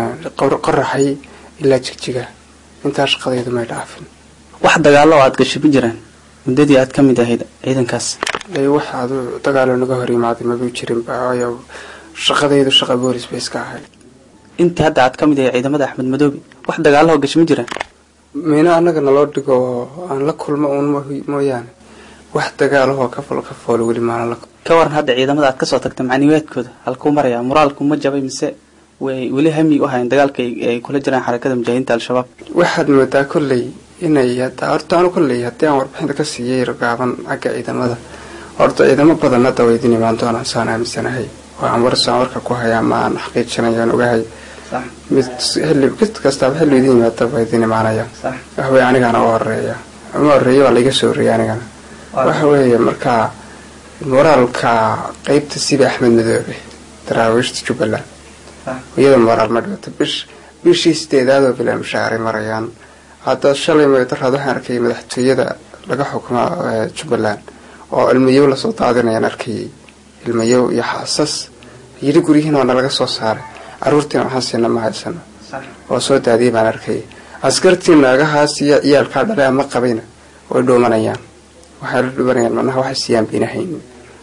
qoraxay ilaa jigjiga intaa shaqadaydu may dhaafin. wax dagaalo aad gashay ma jiraan muddadii aad ka mid ahayd ciidankaas? ee waxa aduu dagaalo naga hor yimaaday ma jirin baayo shaqadaydu shaqa boolis bay iska ahayd. intii hadda aad ka mid ahayd ciidamada Axmed Madoobe wax dagaalo gashay ma jiraan? meena anaga naloo dhigo aan la kulmo uun mooyaane wax dagaalo ka fal ka fool wali maana la ka waran hadda ciidamada aad ka soo tagtay macniyeedkooda halkuu maraya moraalku ma jabay mise way wali hami u hayeen dagaalka ay kula jiraan xarakada mujaahidiinta al-shabaab? waxaad moodaa kullay inay hadda horta aan kullay haddii aan warbixinta ka siiyay ragaaban xagga ciidamada horta ciidamo badan hadda way idin imaan doonaan saan aaminsanahay waan warsaan warka ku hayaa ma aan xaqiijinayaan ogahay mid xilli kasta xilli idin imaata way idin imaanayaan wax way anigana oo horeeya ama horeeyo waa laga soo horeeyay anigana waxa weeye markaa moraalka qaybta sida Axmed Madoobe daraawiishta Jubbaland iyada moraal ma dhigto bish bishii sideedaad oo bilaam shahri marayaan hadda shalay ma tarado waxaan arkay madaxtooyada laga xukumo Jubbaland oo ilmiyo la soo daadinayaan arkay ilmiyo iyo xaasas yiri gurihiina waa laga soo saaray aruurtina waxaan siinaa ma haysan oo soo daadiyay baan arkay askartii naagahaas iyo ciyaalka dhalay ama qabayna way dhoomanayaan waxay dhubanayaan manaha waxay siiyaan binahayn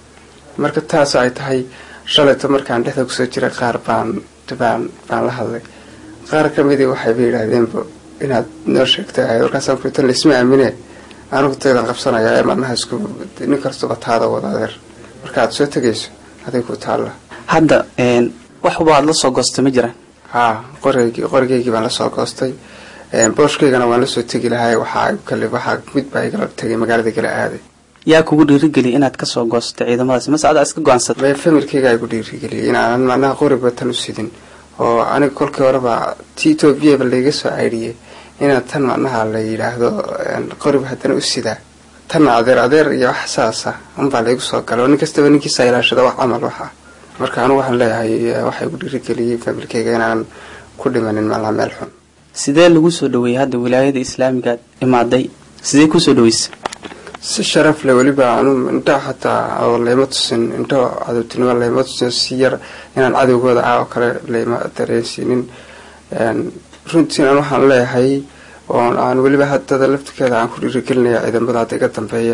marka taas ay tahay shalayto markaan dhexda ku soo jiray qaar baan tabaan baan la hadlay qaar ka mid ah waxay yiraahdeen inaad noo sheegtay ay warkaasaan ku tan isma aamine anigu teeda qabsanaya ee manaha isku nin kasto bataada wadadeer marka aad soo tagayso aday ku taala hadda een wax waad la soo goostay ma jiraan? ha qorigii qorigii baan la soo goostay een booshkeygana waan la soo tagi lahaay waxa ay kale waxa mid baa iga tagay magaalada kale aaday. yaa kugu dhiirigeliyay inaad ka soo goostay ciidamadaas ma saacada iska go'aansatay? way familkeyga ay ku dhiirigeliyay inaan macnaha qoriba tan u sidin oo aniga kolkii horeba Ethiopia ba laga soo ayriyay inaan tan macnaha la yiraahdo qoriba hadan u sida tan adeer adeer iyo wax saasa aan baa lagu soo galo nin kasta ninkiisa ilaashada wax amal waxa marka anu waxaan leeyahay waxay ku dhiirigeliyay familkeyga inaan ku dhimanin malaha meel xun. sidee lagu soo dhaweeyay hadda wilaayada islaamiga imaaday sidee ku soo dhaweysay? si sharaf leh waliba anu inta hataa oo leema tusin inta cadawtinimo leema tusin si yar inaan cadawgooda ah oo kale leema dareensinin een runtii aan waxaan leeyahay oo aan waliba hataa lafteeda aan ku dhiirigelinayaa ciidamada iga dambeeya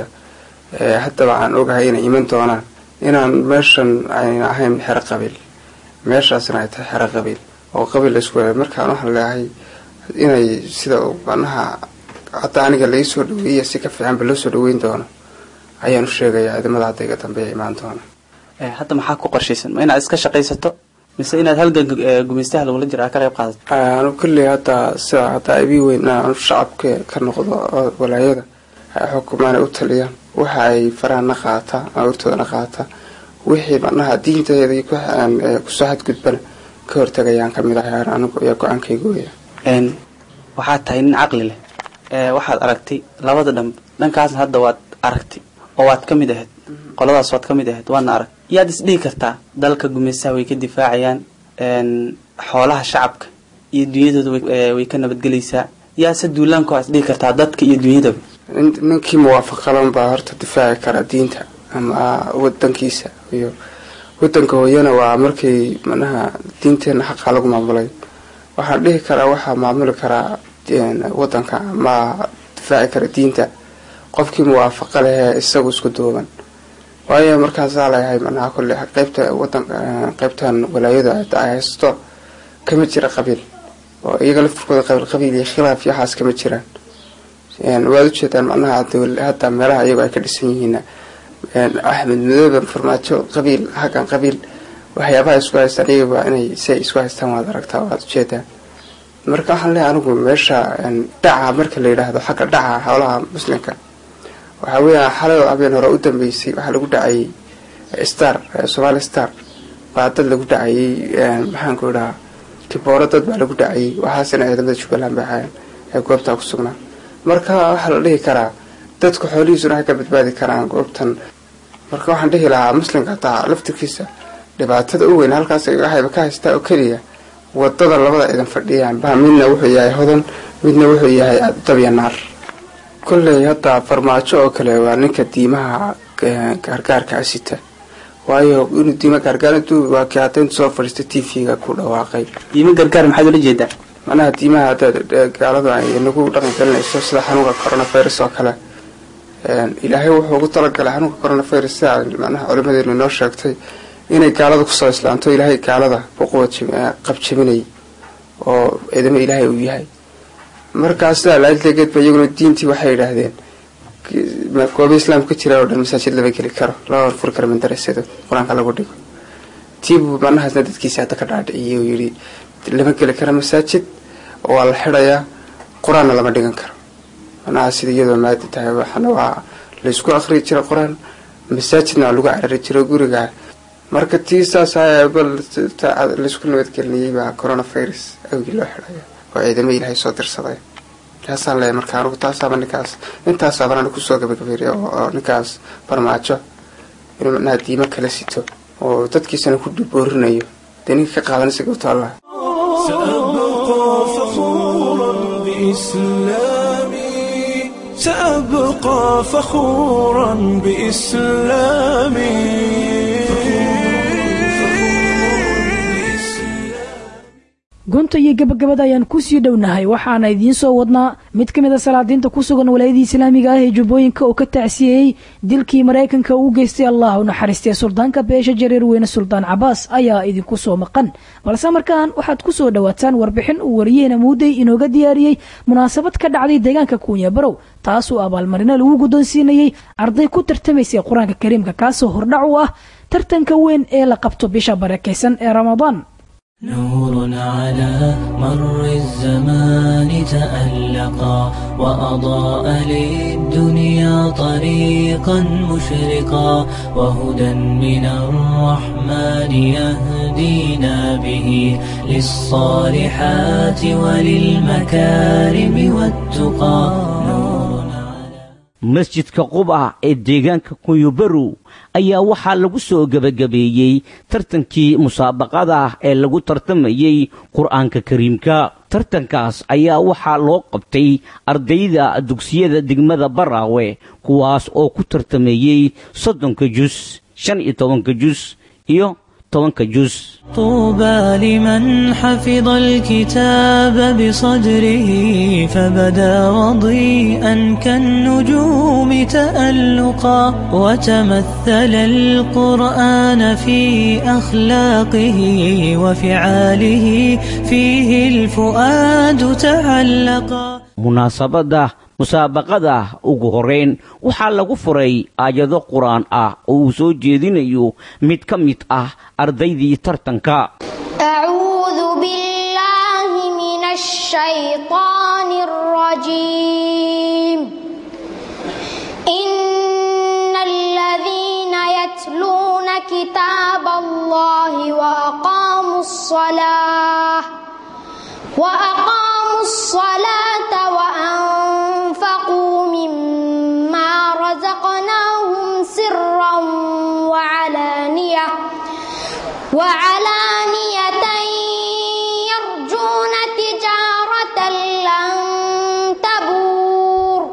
ee hataa aan ogahay inay iman doonaan inaan meeshan ay ahayn xero qabiil meeshaasna ay tahay xero qabiil oo qabiil isku markaan waxaan leeyahay inay sida banaha hatta aniga la soo dhaweeyay si ka fiican bal soo dhaweyn doono ayaan u sheegayaa ciidamada hadda iga dambeeya imaan doona. ee hadda maxaa ku qorshaysan ma inaad iska shaqaysato mise inaad halgan gumeystaha lagula jiro ka qayb qaadato? aanu kulli hadda sida hadda ay weynaa shacabka ka noqdo walaayada xukuumadda u taliyaan waxa ay faraana qaata awrtoodana qaata wixii macnaha diinteeda ku xaan ku soo xadgudbana ka hortagayaan kamid ah anigu iyo go'aankaygu een waxa tahay nin aqli leh ee waxaad aragtay labada dhan dhankaasna hadda waad aragtay oo waad kamid ahayd qoladaas waad kamid ahayd waana arag yaad is dhigi kartaa dalka gumeystaha way ka difaacayaan een xoolaha shacabka iyo dunyadooda way ka nabadgelaysaa yaa se duulaanku is dhigi kartaa dadka iyo dunyada ninkii muwaafaqalan baa horta difaaci kara diinta ama wadankiisa iyo wadanka hooyana waa markay manaha diinteena xaq lagu maamulay waxaan dhihi karaa waxa maamuli karaa wadanka ma difaaci kara diinta qofkii muwaafaqa leh isagu isku duuban waayo markaas la leeyahay manaha kulli qaybta wadanka qaybtan walaayada ay haysto kama jira qabiil oo iyaga laftirkooda qabiil qabiil iyo khilaaf iyo xaas kama jiraan een waad u jeedaan manaha hadda meelaha iyagu ay ka dhisan yihiin een Axmed Madoobe farmaajo qabiil hagan qabiil waxyaabaha isku haystaan iyaga inay si isku haystaan waad aragtaa waad u jeedaan marka waxaan leeyahay anigu meesha dhaca marka la yiraahdo xagga dhaca hawlaha muslimka waxa weeyaan xalay abeen hore u dambeysay waxa lagu dhacay star Somali Star baa dad lagu dhacay maxaan ku dhahaa kibooro dad baa lagu dhacay waxaasina ciidamada Jubbaland baa ay goobta ku sugnaa marka waxa la dhihi karaa dadku xoolihiisuna ka badbaadi karaan goobtan. Marka waxaan dhihi lahaa muslimka taa laftirkiisa dhibaatada u weyn halkaas ay waxay ka haystaa oo kaliya wadada labada ciidan fadhiyaan baa midna wuxuu yahay hodan midna wuxuu yahay dabyanar. kullay hadda farmaajo oo kale waa ninka diimaha gargaarka asita waayo inuu diima gargaarantu waa ka haatan soo fadhiistay T V-ga ku dhawaaqay. diima gargaar maxay ula jeedaa? macnaha diimaha gaalada ay nagu dhaqan galinayso sida xanuunka coronavirus oo kale. ilaahay wuxuu ugu talagalay xanuunka coronavirus macnaha culimadeenu noo sheegtay inay gaalada ku soo islaanto ilaahay gaalada boqod qabjabinay oo eedama ilaahay uu yahay. markaas la ilaageed bayaguna diintii waxay yiraahdeen ma koob islaamka jira oo dhan masaajid laba gali karo laba fur karo madrasada quraanka lagu dhigo. tiibu macnaha dadkiisa hada ka dhaadhiyay oo yiri laba gali karo masaajid oo la xirayaa quraan lama dhigan karo. ana sida iyadoo maad tahay waxana waa la isku akhri jiray quraan masaajidna lagu carari jiray guriga. marka tiisaas ay bal la isku nabad galniyay baa coronavirus awgii loo xirayaa oo ciidamo ilaahay soo dirsaday. taasaan leeyahay markaa ugu taasaba ninkaas intaas abana ku soo gabagabeeyay oo ninkaas farmaajo inuu naadiima kala sito oo dadkiisana ku dhiboorinayo deninka ka qaadanaysa goobta Allah. سأبقى فخورا بإسلامي سأبقى فخورا بإسلامي. gunta iyo gabagabada ayaan ku sii dhownahay waxaana idiin soo wadnaa mid ka mid ah salaadiinta ku sugan walaayadii islaamiga ah ee jubbooyinka oo ka tacsiyay dilkii Mareykanka uu geystay Allah u naxariistay suldaanka beesha jareer weyne Suldaan Cabaas ayaa idinku soo maqan. balse markaan waxaad ku soo dhawaataan warbixin uu wariyayna muuday inooga diyaariyay munaasabad ka dhacday deegaanka Kuunya Barow taas oo abaalmarino lagu guddoonsiinayay arday ku tartamaysay Quraanka Kariimka kaasoo hordhac u ah tartanka weyn ee la qabto bisha barakeysan ee Ramadaan. نور على مر الزمان تألقا وأضاء للدنيا طريقا مشرقا وهدى من الرحمن يهدينا به للصالحات وللمكارم والتقى. masjidka Quba ee deegaanka Kuunya Barow ayaa waxaa lagu soo gabagabeeyay tartankii musaabaqada ee lagu tartamayay Qur'aanka Kariimka. tartankaas ayaa waxaa loo qabtay ardayda dugsiyada degmada Baraawe kuwaas oo ku tartamayay soddonka juz shan iyo tobanka juz iyo tobanka juz. طوبى لمن حفظ الكتاب بصدره فبدا وضيئا كالنجوم تألقا وتمثل القرآن في أخلاقه وفعاله فيه الفؤاد تعلقا. munaasabada musaabaqada ugu horeyn waxaa lagu furay aayado quraan ah oo uu soo jeedinayo mid ka mid ah ardaydii tartanka. a'uudhu billahi minash shaytaanir rajiim. innal ladhina yatluuna kitaaballahi wa aqaamus salaah wa aqaamus salaata wa أنفقوا مما رزقناهم سرا وعلانية وعلانية يرجون تجارة لن تبور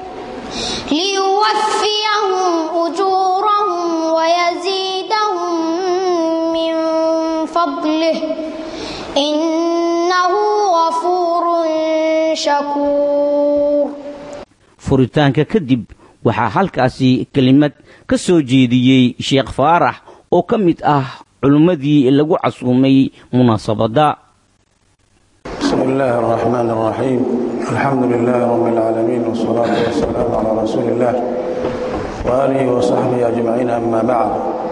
ليوفيهم أجورهم ويزيدهم من فضله إنه غفور شكور. furitaanka kadib waxaa halkaasi kelimad ka soo jeediyay Sheekh Faarax oo ka mid ah culimadii lagu casuumay munaasabada. bismillahir rahmanir rahim alhamdulillahi rabbil alamin wassalatu wassalamu ala rasulillah wa alihi wa sahbihi ajma'in amma ba'd.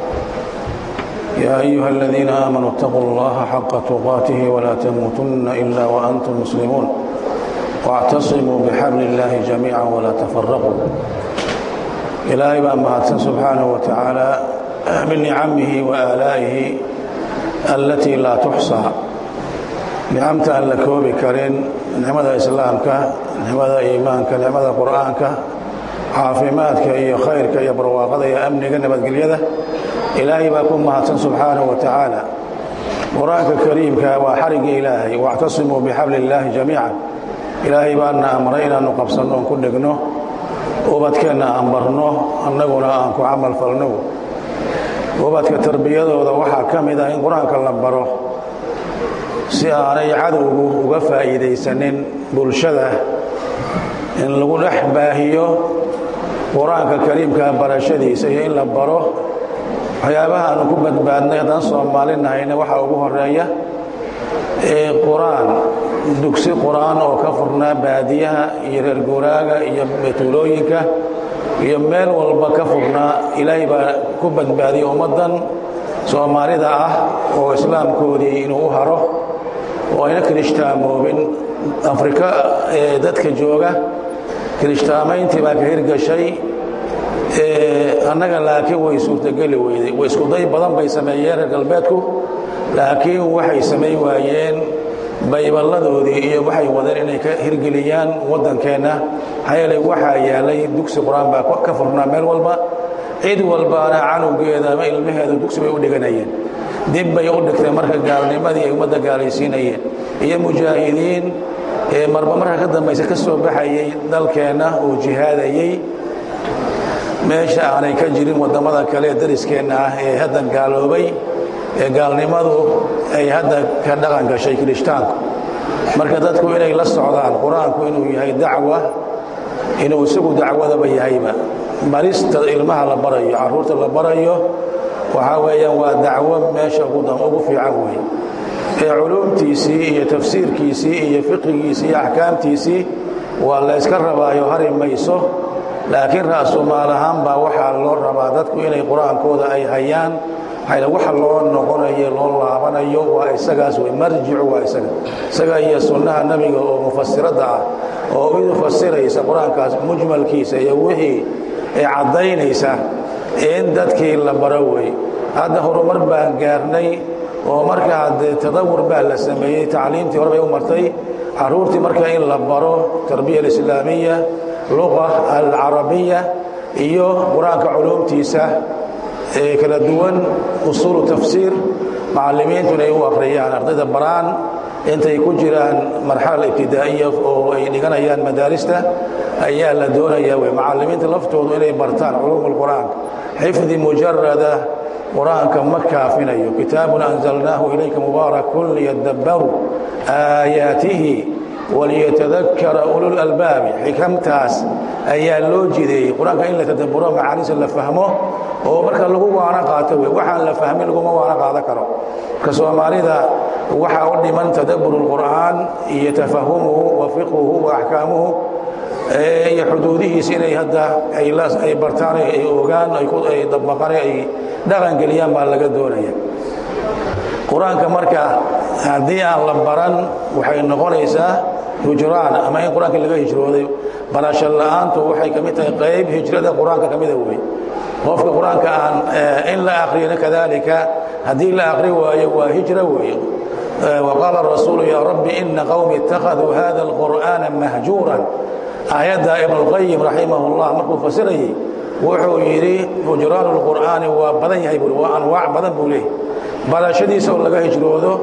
ya ayyuhalladhina amanu taqullaha haqqa tuqatih wa la tamutunna illa wa antum muslimun واعتصموا بحبل الله جميعا ولا تفرقوا. إلهي بأمهات سبحانه وتعالى من نعمه وآلائه التي لا تحصى. نعمت أن لكوبي كرين نعمة إسلامك نعمة إيمانك نعمة قرآنك caafimaadka iyo khayrka iyo barwaaqada iyo amniga nabadgelyada ilaahay baa ku mahadsan subxaanahu wa tacaala. qur-aanka kariimka waa xarigii ilaahay, wactasimuu bixabli illaahi jamiican. ilaahay baana amray inaannu qabsanno oon ku dhegno, ubadkeenna aan barno, annaguna aan ku camal falno. ubadka tarbiyadooda waxaa ka mid ah in qur-aanka la baro si aanay cadowgu uga faa'iidaysanin bulshada, in lagu dhex baahiyo qur-aanka kariimka barashadiisa iyo in la baro waxyaabaha aanu ku badbaadnay haddaan Soomaali nahayna waxaa ugu horeeya ee qur-aan, dugsi qur-aan oo ka furnaa baadiyaha iyo reer guuraaga iyo tuulooyinka iyo meel walba ka furnaa. ilaahay baa ku badbaadiyey ummaddan Soomaalida ah oo islaamkoodii inuu u haro oo ayna kirishtaamoomin. Afrika ee dadka jooga kirishtaamayntii baa ka hirgashay, annaga laakiin way suurtageli weyday. way iskuday badan bay sameeyeen reer galbeedku, laakiin waxay samayn waayeen bayballadoodii iyo waxay wadeen inay ka hirgeliyaan waddankeenna. maxaa yeelay waxaa yaalay dugsi qur-aan baa ka furnaa meel walba, cid walbaana canugeeda ama ilmaheeda dugsi bay u dhiganayeen. dib bay u dhigteen marka gaalnimadii ay ummadda gaalaysiinayeen iyo mujaahidiin ee marba marka ka dambaysa ka soo baxayay dalkeenna oo jihaadayay meesha aanay ka jirin waddamada kale ee dariskeenna ah ee hadda gaaloobay, ee gaalnimadu ay hadda ka dhaqan gashay kirishtaanku. marka dadku inay la socdaan qur-aanku inuu yahay dacwa, inuu isagu dacwadaba yahayba. barista ilmaha la barayo, carruurta la barayo waxaa weeyaan waa dacwo meesha ugu fiican wey. ee culuumtiisii iyo tafsiirkiisii iyo fiqigiisii iyo axkaamtiisii waa la iska rabaayo hari mayso, laakiin ra'sumaal ahaan baa waxaa loo rabaa dadku inay qur-aankooda ay hayaan. waxa loo noqonayo loo laabanayo waa isagaas wey, marjicu waa isaga isaga iyo sunnaha nabiga oo mufasirada ah oo idu fasiraysa qur-aankaas mujmalkiisa iyo wixii ay caddaynaysa in dadkii la baro wey. hadda horumar baan gaarnay oo marka haddee tadawur baa la sameeyey, tacliimtii hore bay u martay. carruurtii marka in la baro tarbiya alislaamiya, luqa alcarabiya iyo qur-aanka culuumtiisa ee kala duwan, usuulu tafsiir, macallimiintu inay u akhriyaan, ardayda baraan intay ku jiraan marxalada ibtidaa'iya oo ay dhiganayaan madaarista ayaa la doonayaa wey. macallimiinta laftoodu inay bartaan culuumul qur'aan. xifdi mujarada qur-aanka ma kaafinayo. kitaabun anzalnaahu ilayka mubaarakun liyadabbaruu aayaatihi waliyatadakkara ulul albaabi. xikamtaas ayaa loo jideeyey qur-aanka in la tadabburo, macaaniisa la fahmo oo marka lagu waana qaato wey. waxaan la fahmin laguma waana qaadan karo. marka Soomaalida waxaa u dhiman tadabbur qur'aan iyo tafahumuhu wa fiqhuhu wa axkaamuhu iyo xuduudihiisa inay hadda ay bartaan, ay ogaan, ay dabaqaan, ay dhaqan geliyaan baa laga doonaya. qur-aanka marka haddii aan la baran waxay noqonaysaa hujraan ama in qur-aanka laga hijrooday. barasho la'aantu waxay ka mid tahay qayb hijrada qur-aanka ka mida wey. qofka qur-aanka aan in la akhriyana kadalika haddii la akhri waayo waa hijra wey. وقال الرسول يا رب إن قومي اتخذوا هذا القرآن مهجورا. آيات ابن القيم رحمه الله مركو فسره wuxuu yidhi hujraan الqur'aani waa badan yahay buu, waa anwaac badan buu leeyahay. barashadiisa oo laga hijroodo,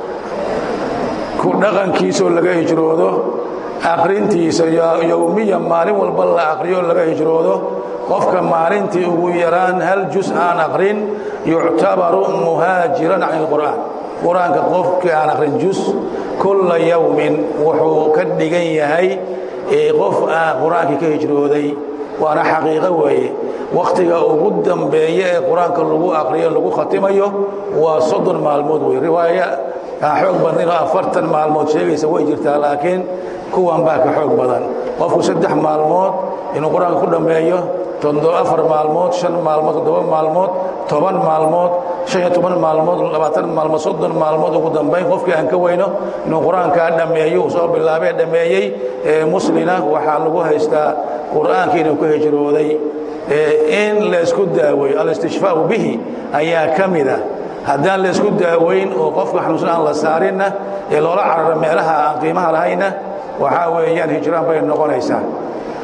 ku dhaqankiisa oo laga hijroodo, akhrintiisa yowmiya maalin walba la akhriyo laga hijroodo. qofka maalintii ugu yaraan hal juz aan akhrin yuctabaru muhaajiran can الqur'aan. qur-aanka qofkii aan akhrin juz kulla yowmin wuxuu ka dhigan yahay qof aan qur-aankii ka hijrooday. waana xaqiiqo weeye. wakhtiga ugu dambeeya ee qur-aanka lagu akhriyo lagu khatimayo waa soddon maalmood wey. riwaaya aan xoog badnayn oo afartan maalmood sheegaysa way jirtaa, laakiin kuwan baa ka xoog badan. qofku saddex maalmood inuu qur-aanka ku dhammeeyo, afar maalmood, shan maalmood, toddoba maalmood, toban maalmood, shan iyo toban maalmood, labaatan maalmood, soddon maalmood ugu dambayn qofkii aan ka weyno inuu qur-aankaa dhammeeyo, uu soo bilaabee dhammeeyey ee muslina waxaa lagu haystaa qur-aankii inuu ka hijrooday. in la isku daaweeyo alistishfaau bihi ayaa ka mid ah. haddaan la isku daaweyn oo qofka xanuunsan aan la saarinna ee loola cararo meelaha aan qiimaha lahayna waxaa weeyaan hijraan bay noqonaysaa.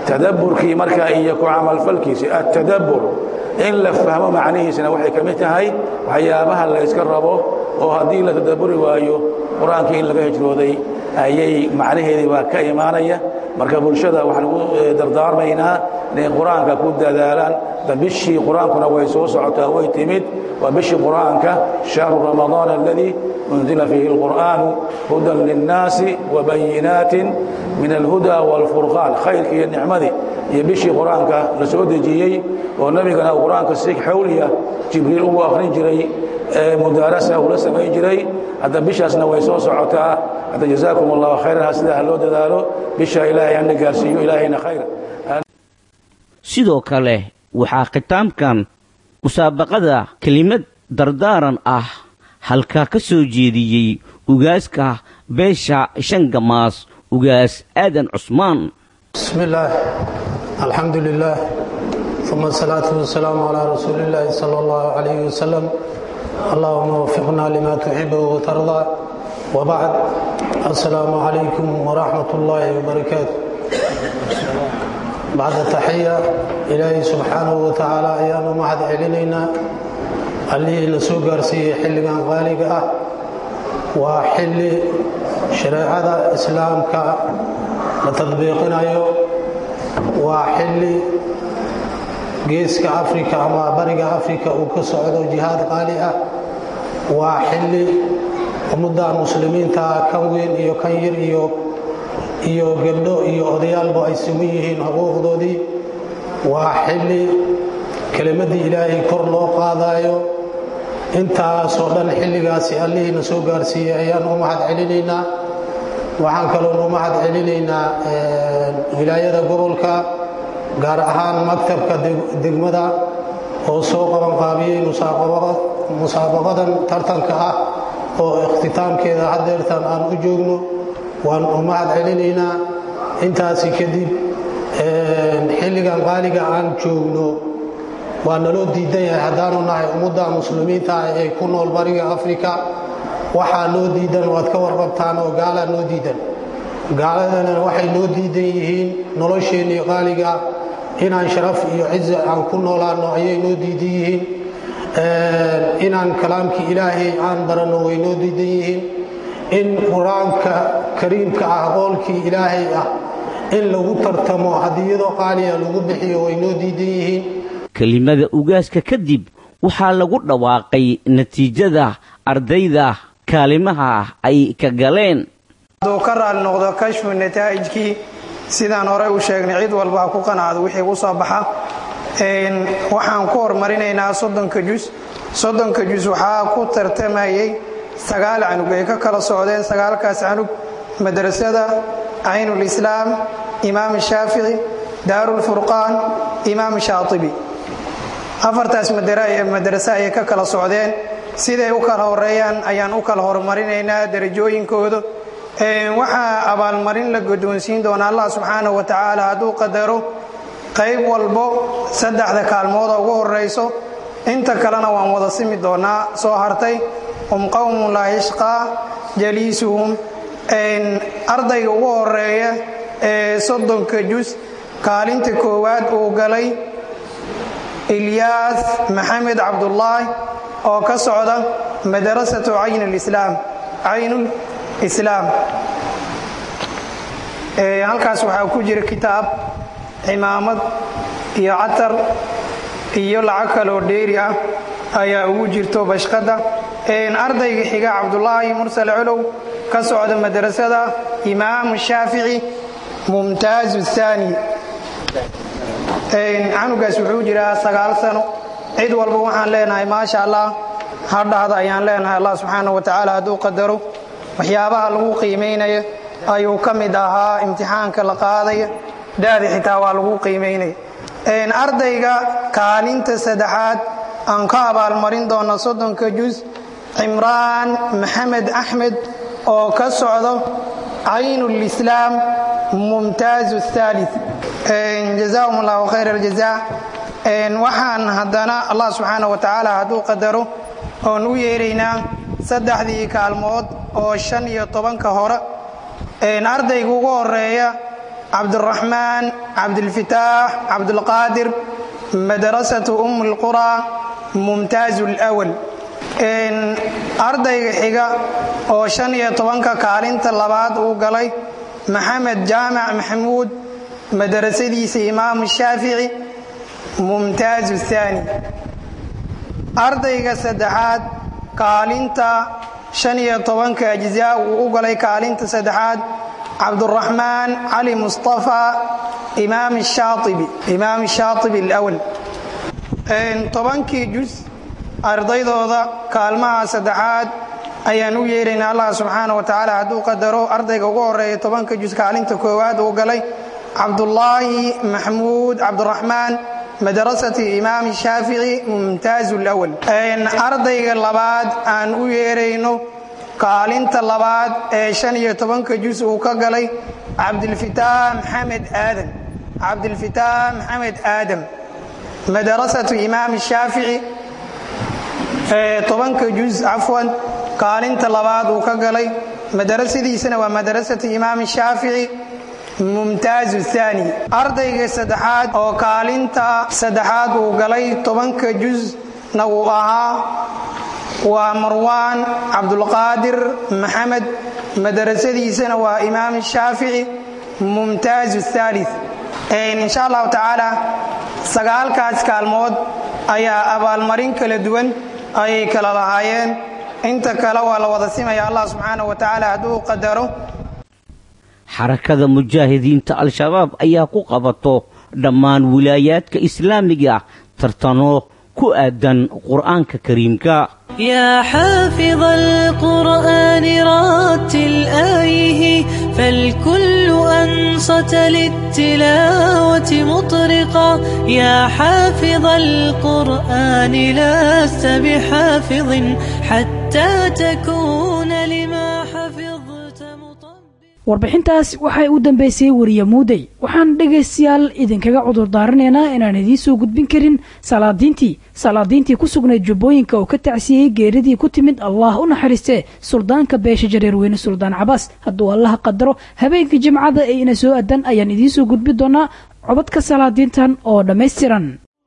tadabburkii markaa iyo ku camalfalkiisi atadabbur in la fahmo macnihiisana waxay ka mid tahay waxyaabaha la iska rabo oo haddii la tadabburi waayo qur-aankii in laga hijrooday ayay macnaheedii baa ka imaanaya marka bulshada waxaan ugu dardaarmaynaa inay qur-aanka ku dadaalaan bishii qur-aankuna way soo socotaa way timid waa bishii qur-aanka shahru ramadaan alladii unzila fiihi alqur'aanu hudan linnaasi wabayinaatin min alhuda waalfurqaan khayrkii iyo nicmadii iyo bishii qur-aanka la soo dejiyey oo nabigana qur-aanka si xawliya jibriil ugu akhrin jiray mudaarasa ula samayn jiray hadda bishaasna way soo socotaa hadda jazaakum allahu khayran sidaa loo dadaalo bisha ilaahay hana gaarsiiyo ilaahayna khayr sidoo kale waxaa khitaamkan musaabaqada kelimad dardaaran ah halkaa ka soo jeediyey ugaaska beesha shangamaas ugaas aadan cusmaan bismillaah alxamdu lilaah uma asalaatu wasalaamu calaa rasuuli illaahi sala allahu calayhi wasalam allahuma wafiqna lima tuxibu watardaa wabacd assalaamu calaykum waraxmat ullaahi wabarakaatu bacda taxiya ilaahay subxaanahu wa tacaala ayaanu mahad celinaynaa allihii na soo gaarsiiyey xilligan qaaliga ah waa xilli shareecada islaamka la tadbiiqinayo waa xilli geeska afrika ama bariga afrika uu ka socdo jihaad qaali ah waa xilli ummadda muslimiinta kan weyn iyo kan yar iyo iyo gabdho iyo odayaalba ay sugan yihiin xuquuqdoodii waa xilli kelimadii ilaahay kor loo qaadayo intaasoo dhan xilligaasi allihiina soo gaarsiiyey ayaan u mahad celinaynaa waxaan kaloon u mahad celinaynaa wilaayada gobolka gaar ahaan maktabka degmada oo soo qabanqaabiyey musaabaqadan tartanka ah oo ikhtitaamkeeda haddeertan aan u joogno waan u mahad celinaynaa intaasi kadib xilligan qaaliga aan joogno waa naloo diidan yahay haddaanu nahay ummadda muslimiinta ah ee ku nool bariga afrika waxaa noo diidan waad ka warqabtaan oo gaalaa noo diidan gaaladana waxay noo diidan yihiin nolosheennii qaaliga inaan sharaf iyo cizi aan ku noolaanno ayay noo diidan yihiin inaan kalaamkii ilaahay aan baranno way noo diidan yihiin in qur-aanka kariimka ah qoolkii ilaahay ah in lagu tartamo hadiyado qaaliya lagu bixiyo way noo diidan yihiin kelimada ugaaska kadib waxaa lagu dhawaaqay natiijada ardayda kaalimaha ay ka galeen hadduu ka raali noqdo kashfu nataa'ijkii sidaan hore u sheegnay cid walba ha ku qanacdo wixii u soo baxa waxaan ku hormarinaynaa soddonka jus soddonka jus waxaa ku tartamayey sagaal canug ay ka kala socdeen sagaalkaas canug madrasada caynulislaam imaam shaafici daarulfurqaan imaam shaatibi afartaas madrasa ayay ka kala socdeen siday u kala horeeyaan ayaan u kala horumarinaynaa darajooyinkooda waxaa abaalmarin la guddoonsiin doona allah subxaanahu wa tacaala hadduu qadaro qayb walbo saddexda kaalmooda ugu horayso inta kalena waan wada simi doonaa soo hartay hum qowmun laa yashqaa jaliisuhum ardayga ugu horeeya ee soddonka jus kaalinta koowaad uu galay ilyaas maxamed cabdulaahi oo ka socda madrasatu caynulislaam caynul islaam halkaas waxaa ku jira kitaab cimaamad iyo catar iyo lacag kaloo dheeri ah ayaa ugu jirto bashqada ardayga xiga cabdulaahi mursal colow ka socda madrasada imaam shaafici mumtaazu aani canugaas wuxuu jiraa sagaal sano cid walba waxaan leenahay maasha allah hadhahda ayaan leenahay allah subxaanahu wa tacaala hadduu qadaro waxyaabaha lagu qiimaynaya ayuu ka mid ahaa imtixaanka la qaadaya daadi xitaa waa lagu qiimaynaya ardayga kaalinta saddexaad aan ka abaalmarin doona soddonka jus cimraan maxamed axmed oo ka socdo caynulislaam mumtaazu aali jazaahum allahu khayr aljaza waxaan haddana allah subxaana wa tacaala hadduu qadaro oon u yeeraynaa saddexdii kaalmood oo shan iyo tobanka hore ardayga ugu horeeya عبد الرحمن عبد الفتاح عبد القادر مدرسة أم القرى ممتاز الأول إن أرضي حقا وشنية طبنك كارنت اللباد وقلي محمد جامع محمود مدرسة إمام الشافعي ممتاز الثاني أرضي سدحات كارنت شنية طبنك أجزاء وقلي كارنت سدحات عبد الرحمن علي مصطفى إمام الشاطبي إمام الشاطبي الأول إن طبنك جزء أرضي ذوذا كالمها سدحات أيانو يرين الله سبحانه وتعالى عدو قدرو أرضي قوغوري طبنك جزء كالنت كواد وقلي عبد الله محمود عبد الرحمن مدرسة إمام الشافعي ممتاز الأول إن أرضي اللباد أن يرينو كالنت اللباد شنية طبنك جزء كقلي عبد الفتاح محمد آدم عبد الفتاح محمد آدم مدرسة إمام الشافعي طبنك جزء عفوا كالنت اللباد وكقلي مدرسة دي سنة ومدرسة إمام الشافعي ممتاز الثاني أرضي سدحات أو كالنت سدحات وقلي طبنك جزء نوعها ومروان عبد القادر محمد مدرسة دي سنة وإمام الشافعي ممتاز الثالث إن شاء الله تعالى سقال كاس كالمود أيا أبا المرين كالدون أي كاللاهايين انت كالوا لوضسيم يا الله سبحانه وتعالى عدو قدره xarakada mujaahidiinta al-shabaab ayaa ku qabato dhammaan wilaayaadka islaamiga tartano ku aadan quraanka kariimka يا حافظ القرآن رتل آيه فالكل أنصت للتلاوة مطرقا يا حافظ القرآن لست بحافظ حتى تكون لما حفظت مطبقا warbixintaas waxay u dambeysay wariye muuday waxaan dhageystayaal idinkaga cudur daaranaynaa inaan idiin soo gudbin karin salaadiintii salaadiintii ku sugnayd jubbooyinka oo ka tacsiyey geeridii ku timid allah u naxariistee suldaanka beesha jareerweyne suldaan cabaas hadduu allaha qadaro habeenkii jimcada ee ina soo adan ayaan idiin soo gudbi doonaa codadka salaadiintan oo dhammaystiran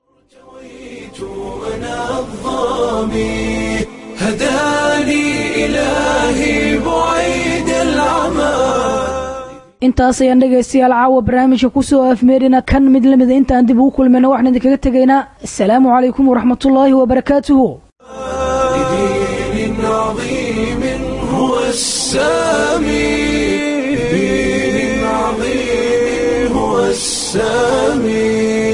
intaas ayaan dhegaystayaal caawa barnaamijka ku soo afmeerina kan mid la mid intaan dib ugu kulmayna waxaan idinkaga tegaynaa assalaamu calaykum waraxmatullaahi wabarakaatuhu بدين عظيم هو السامي بدين عظيم هو السامي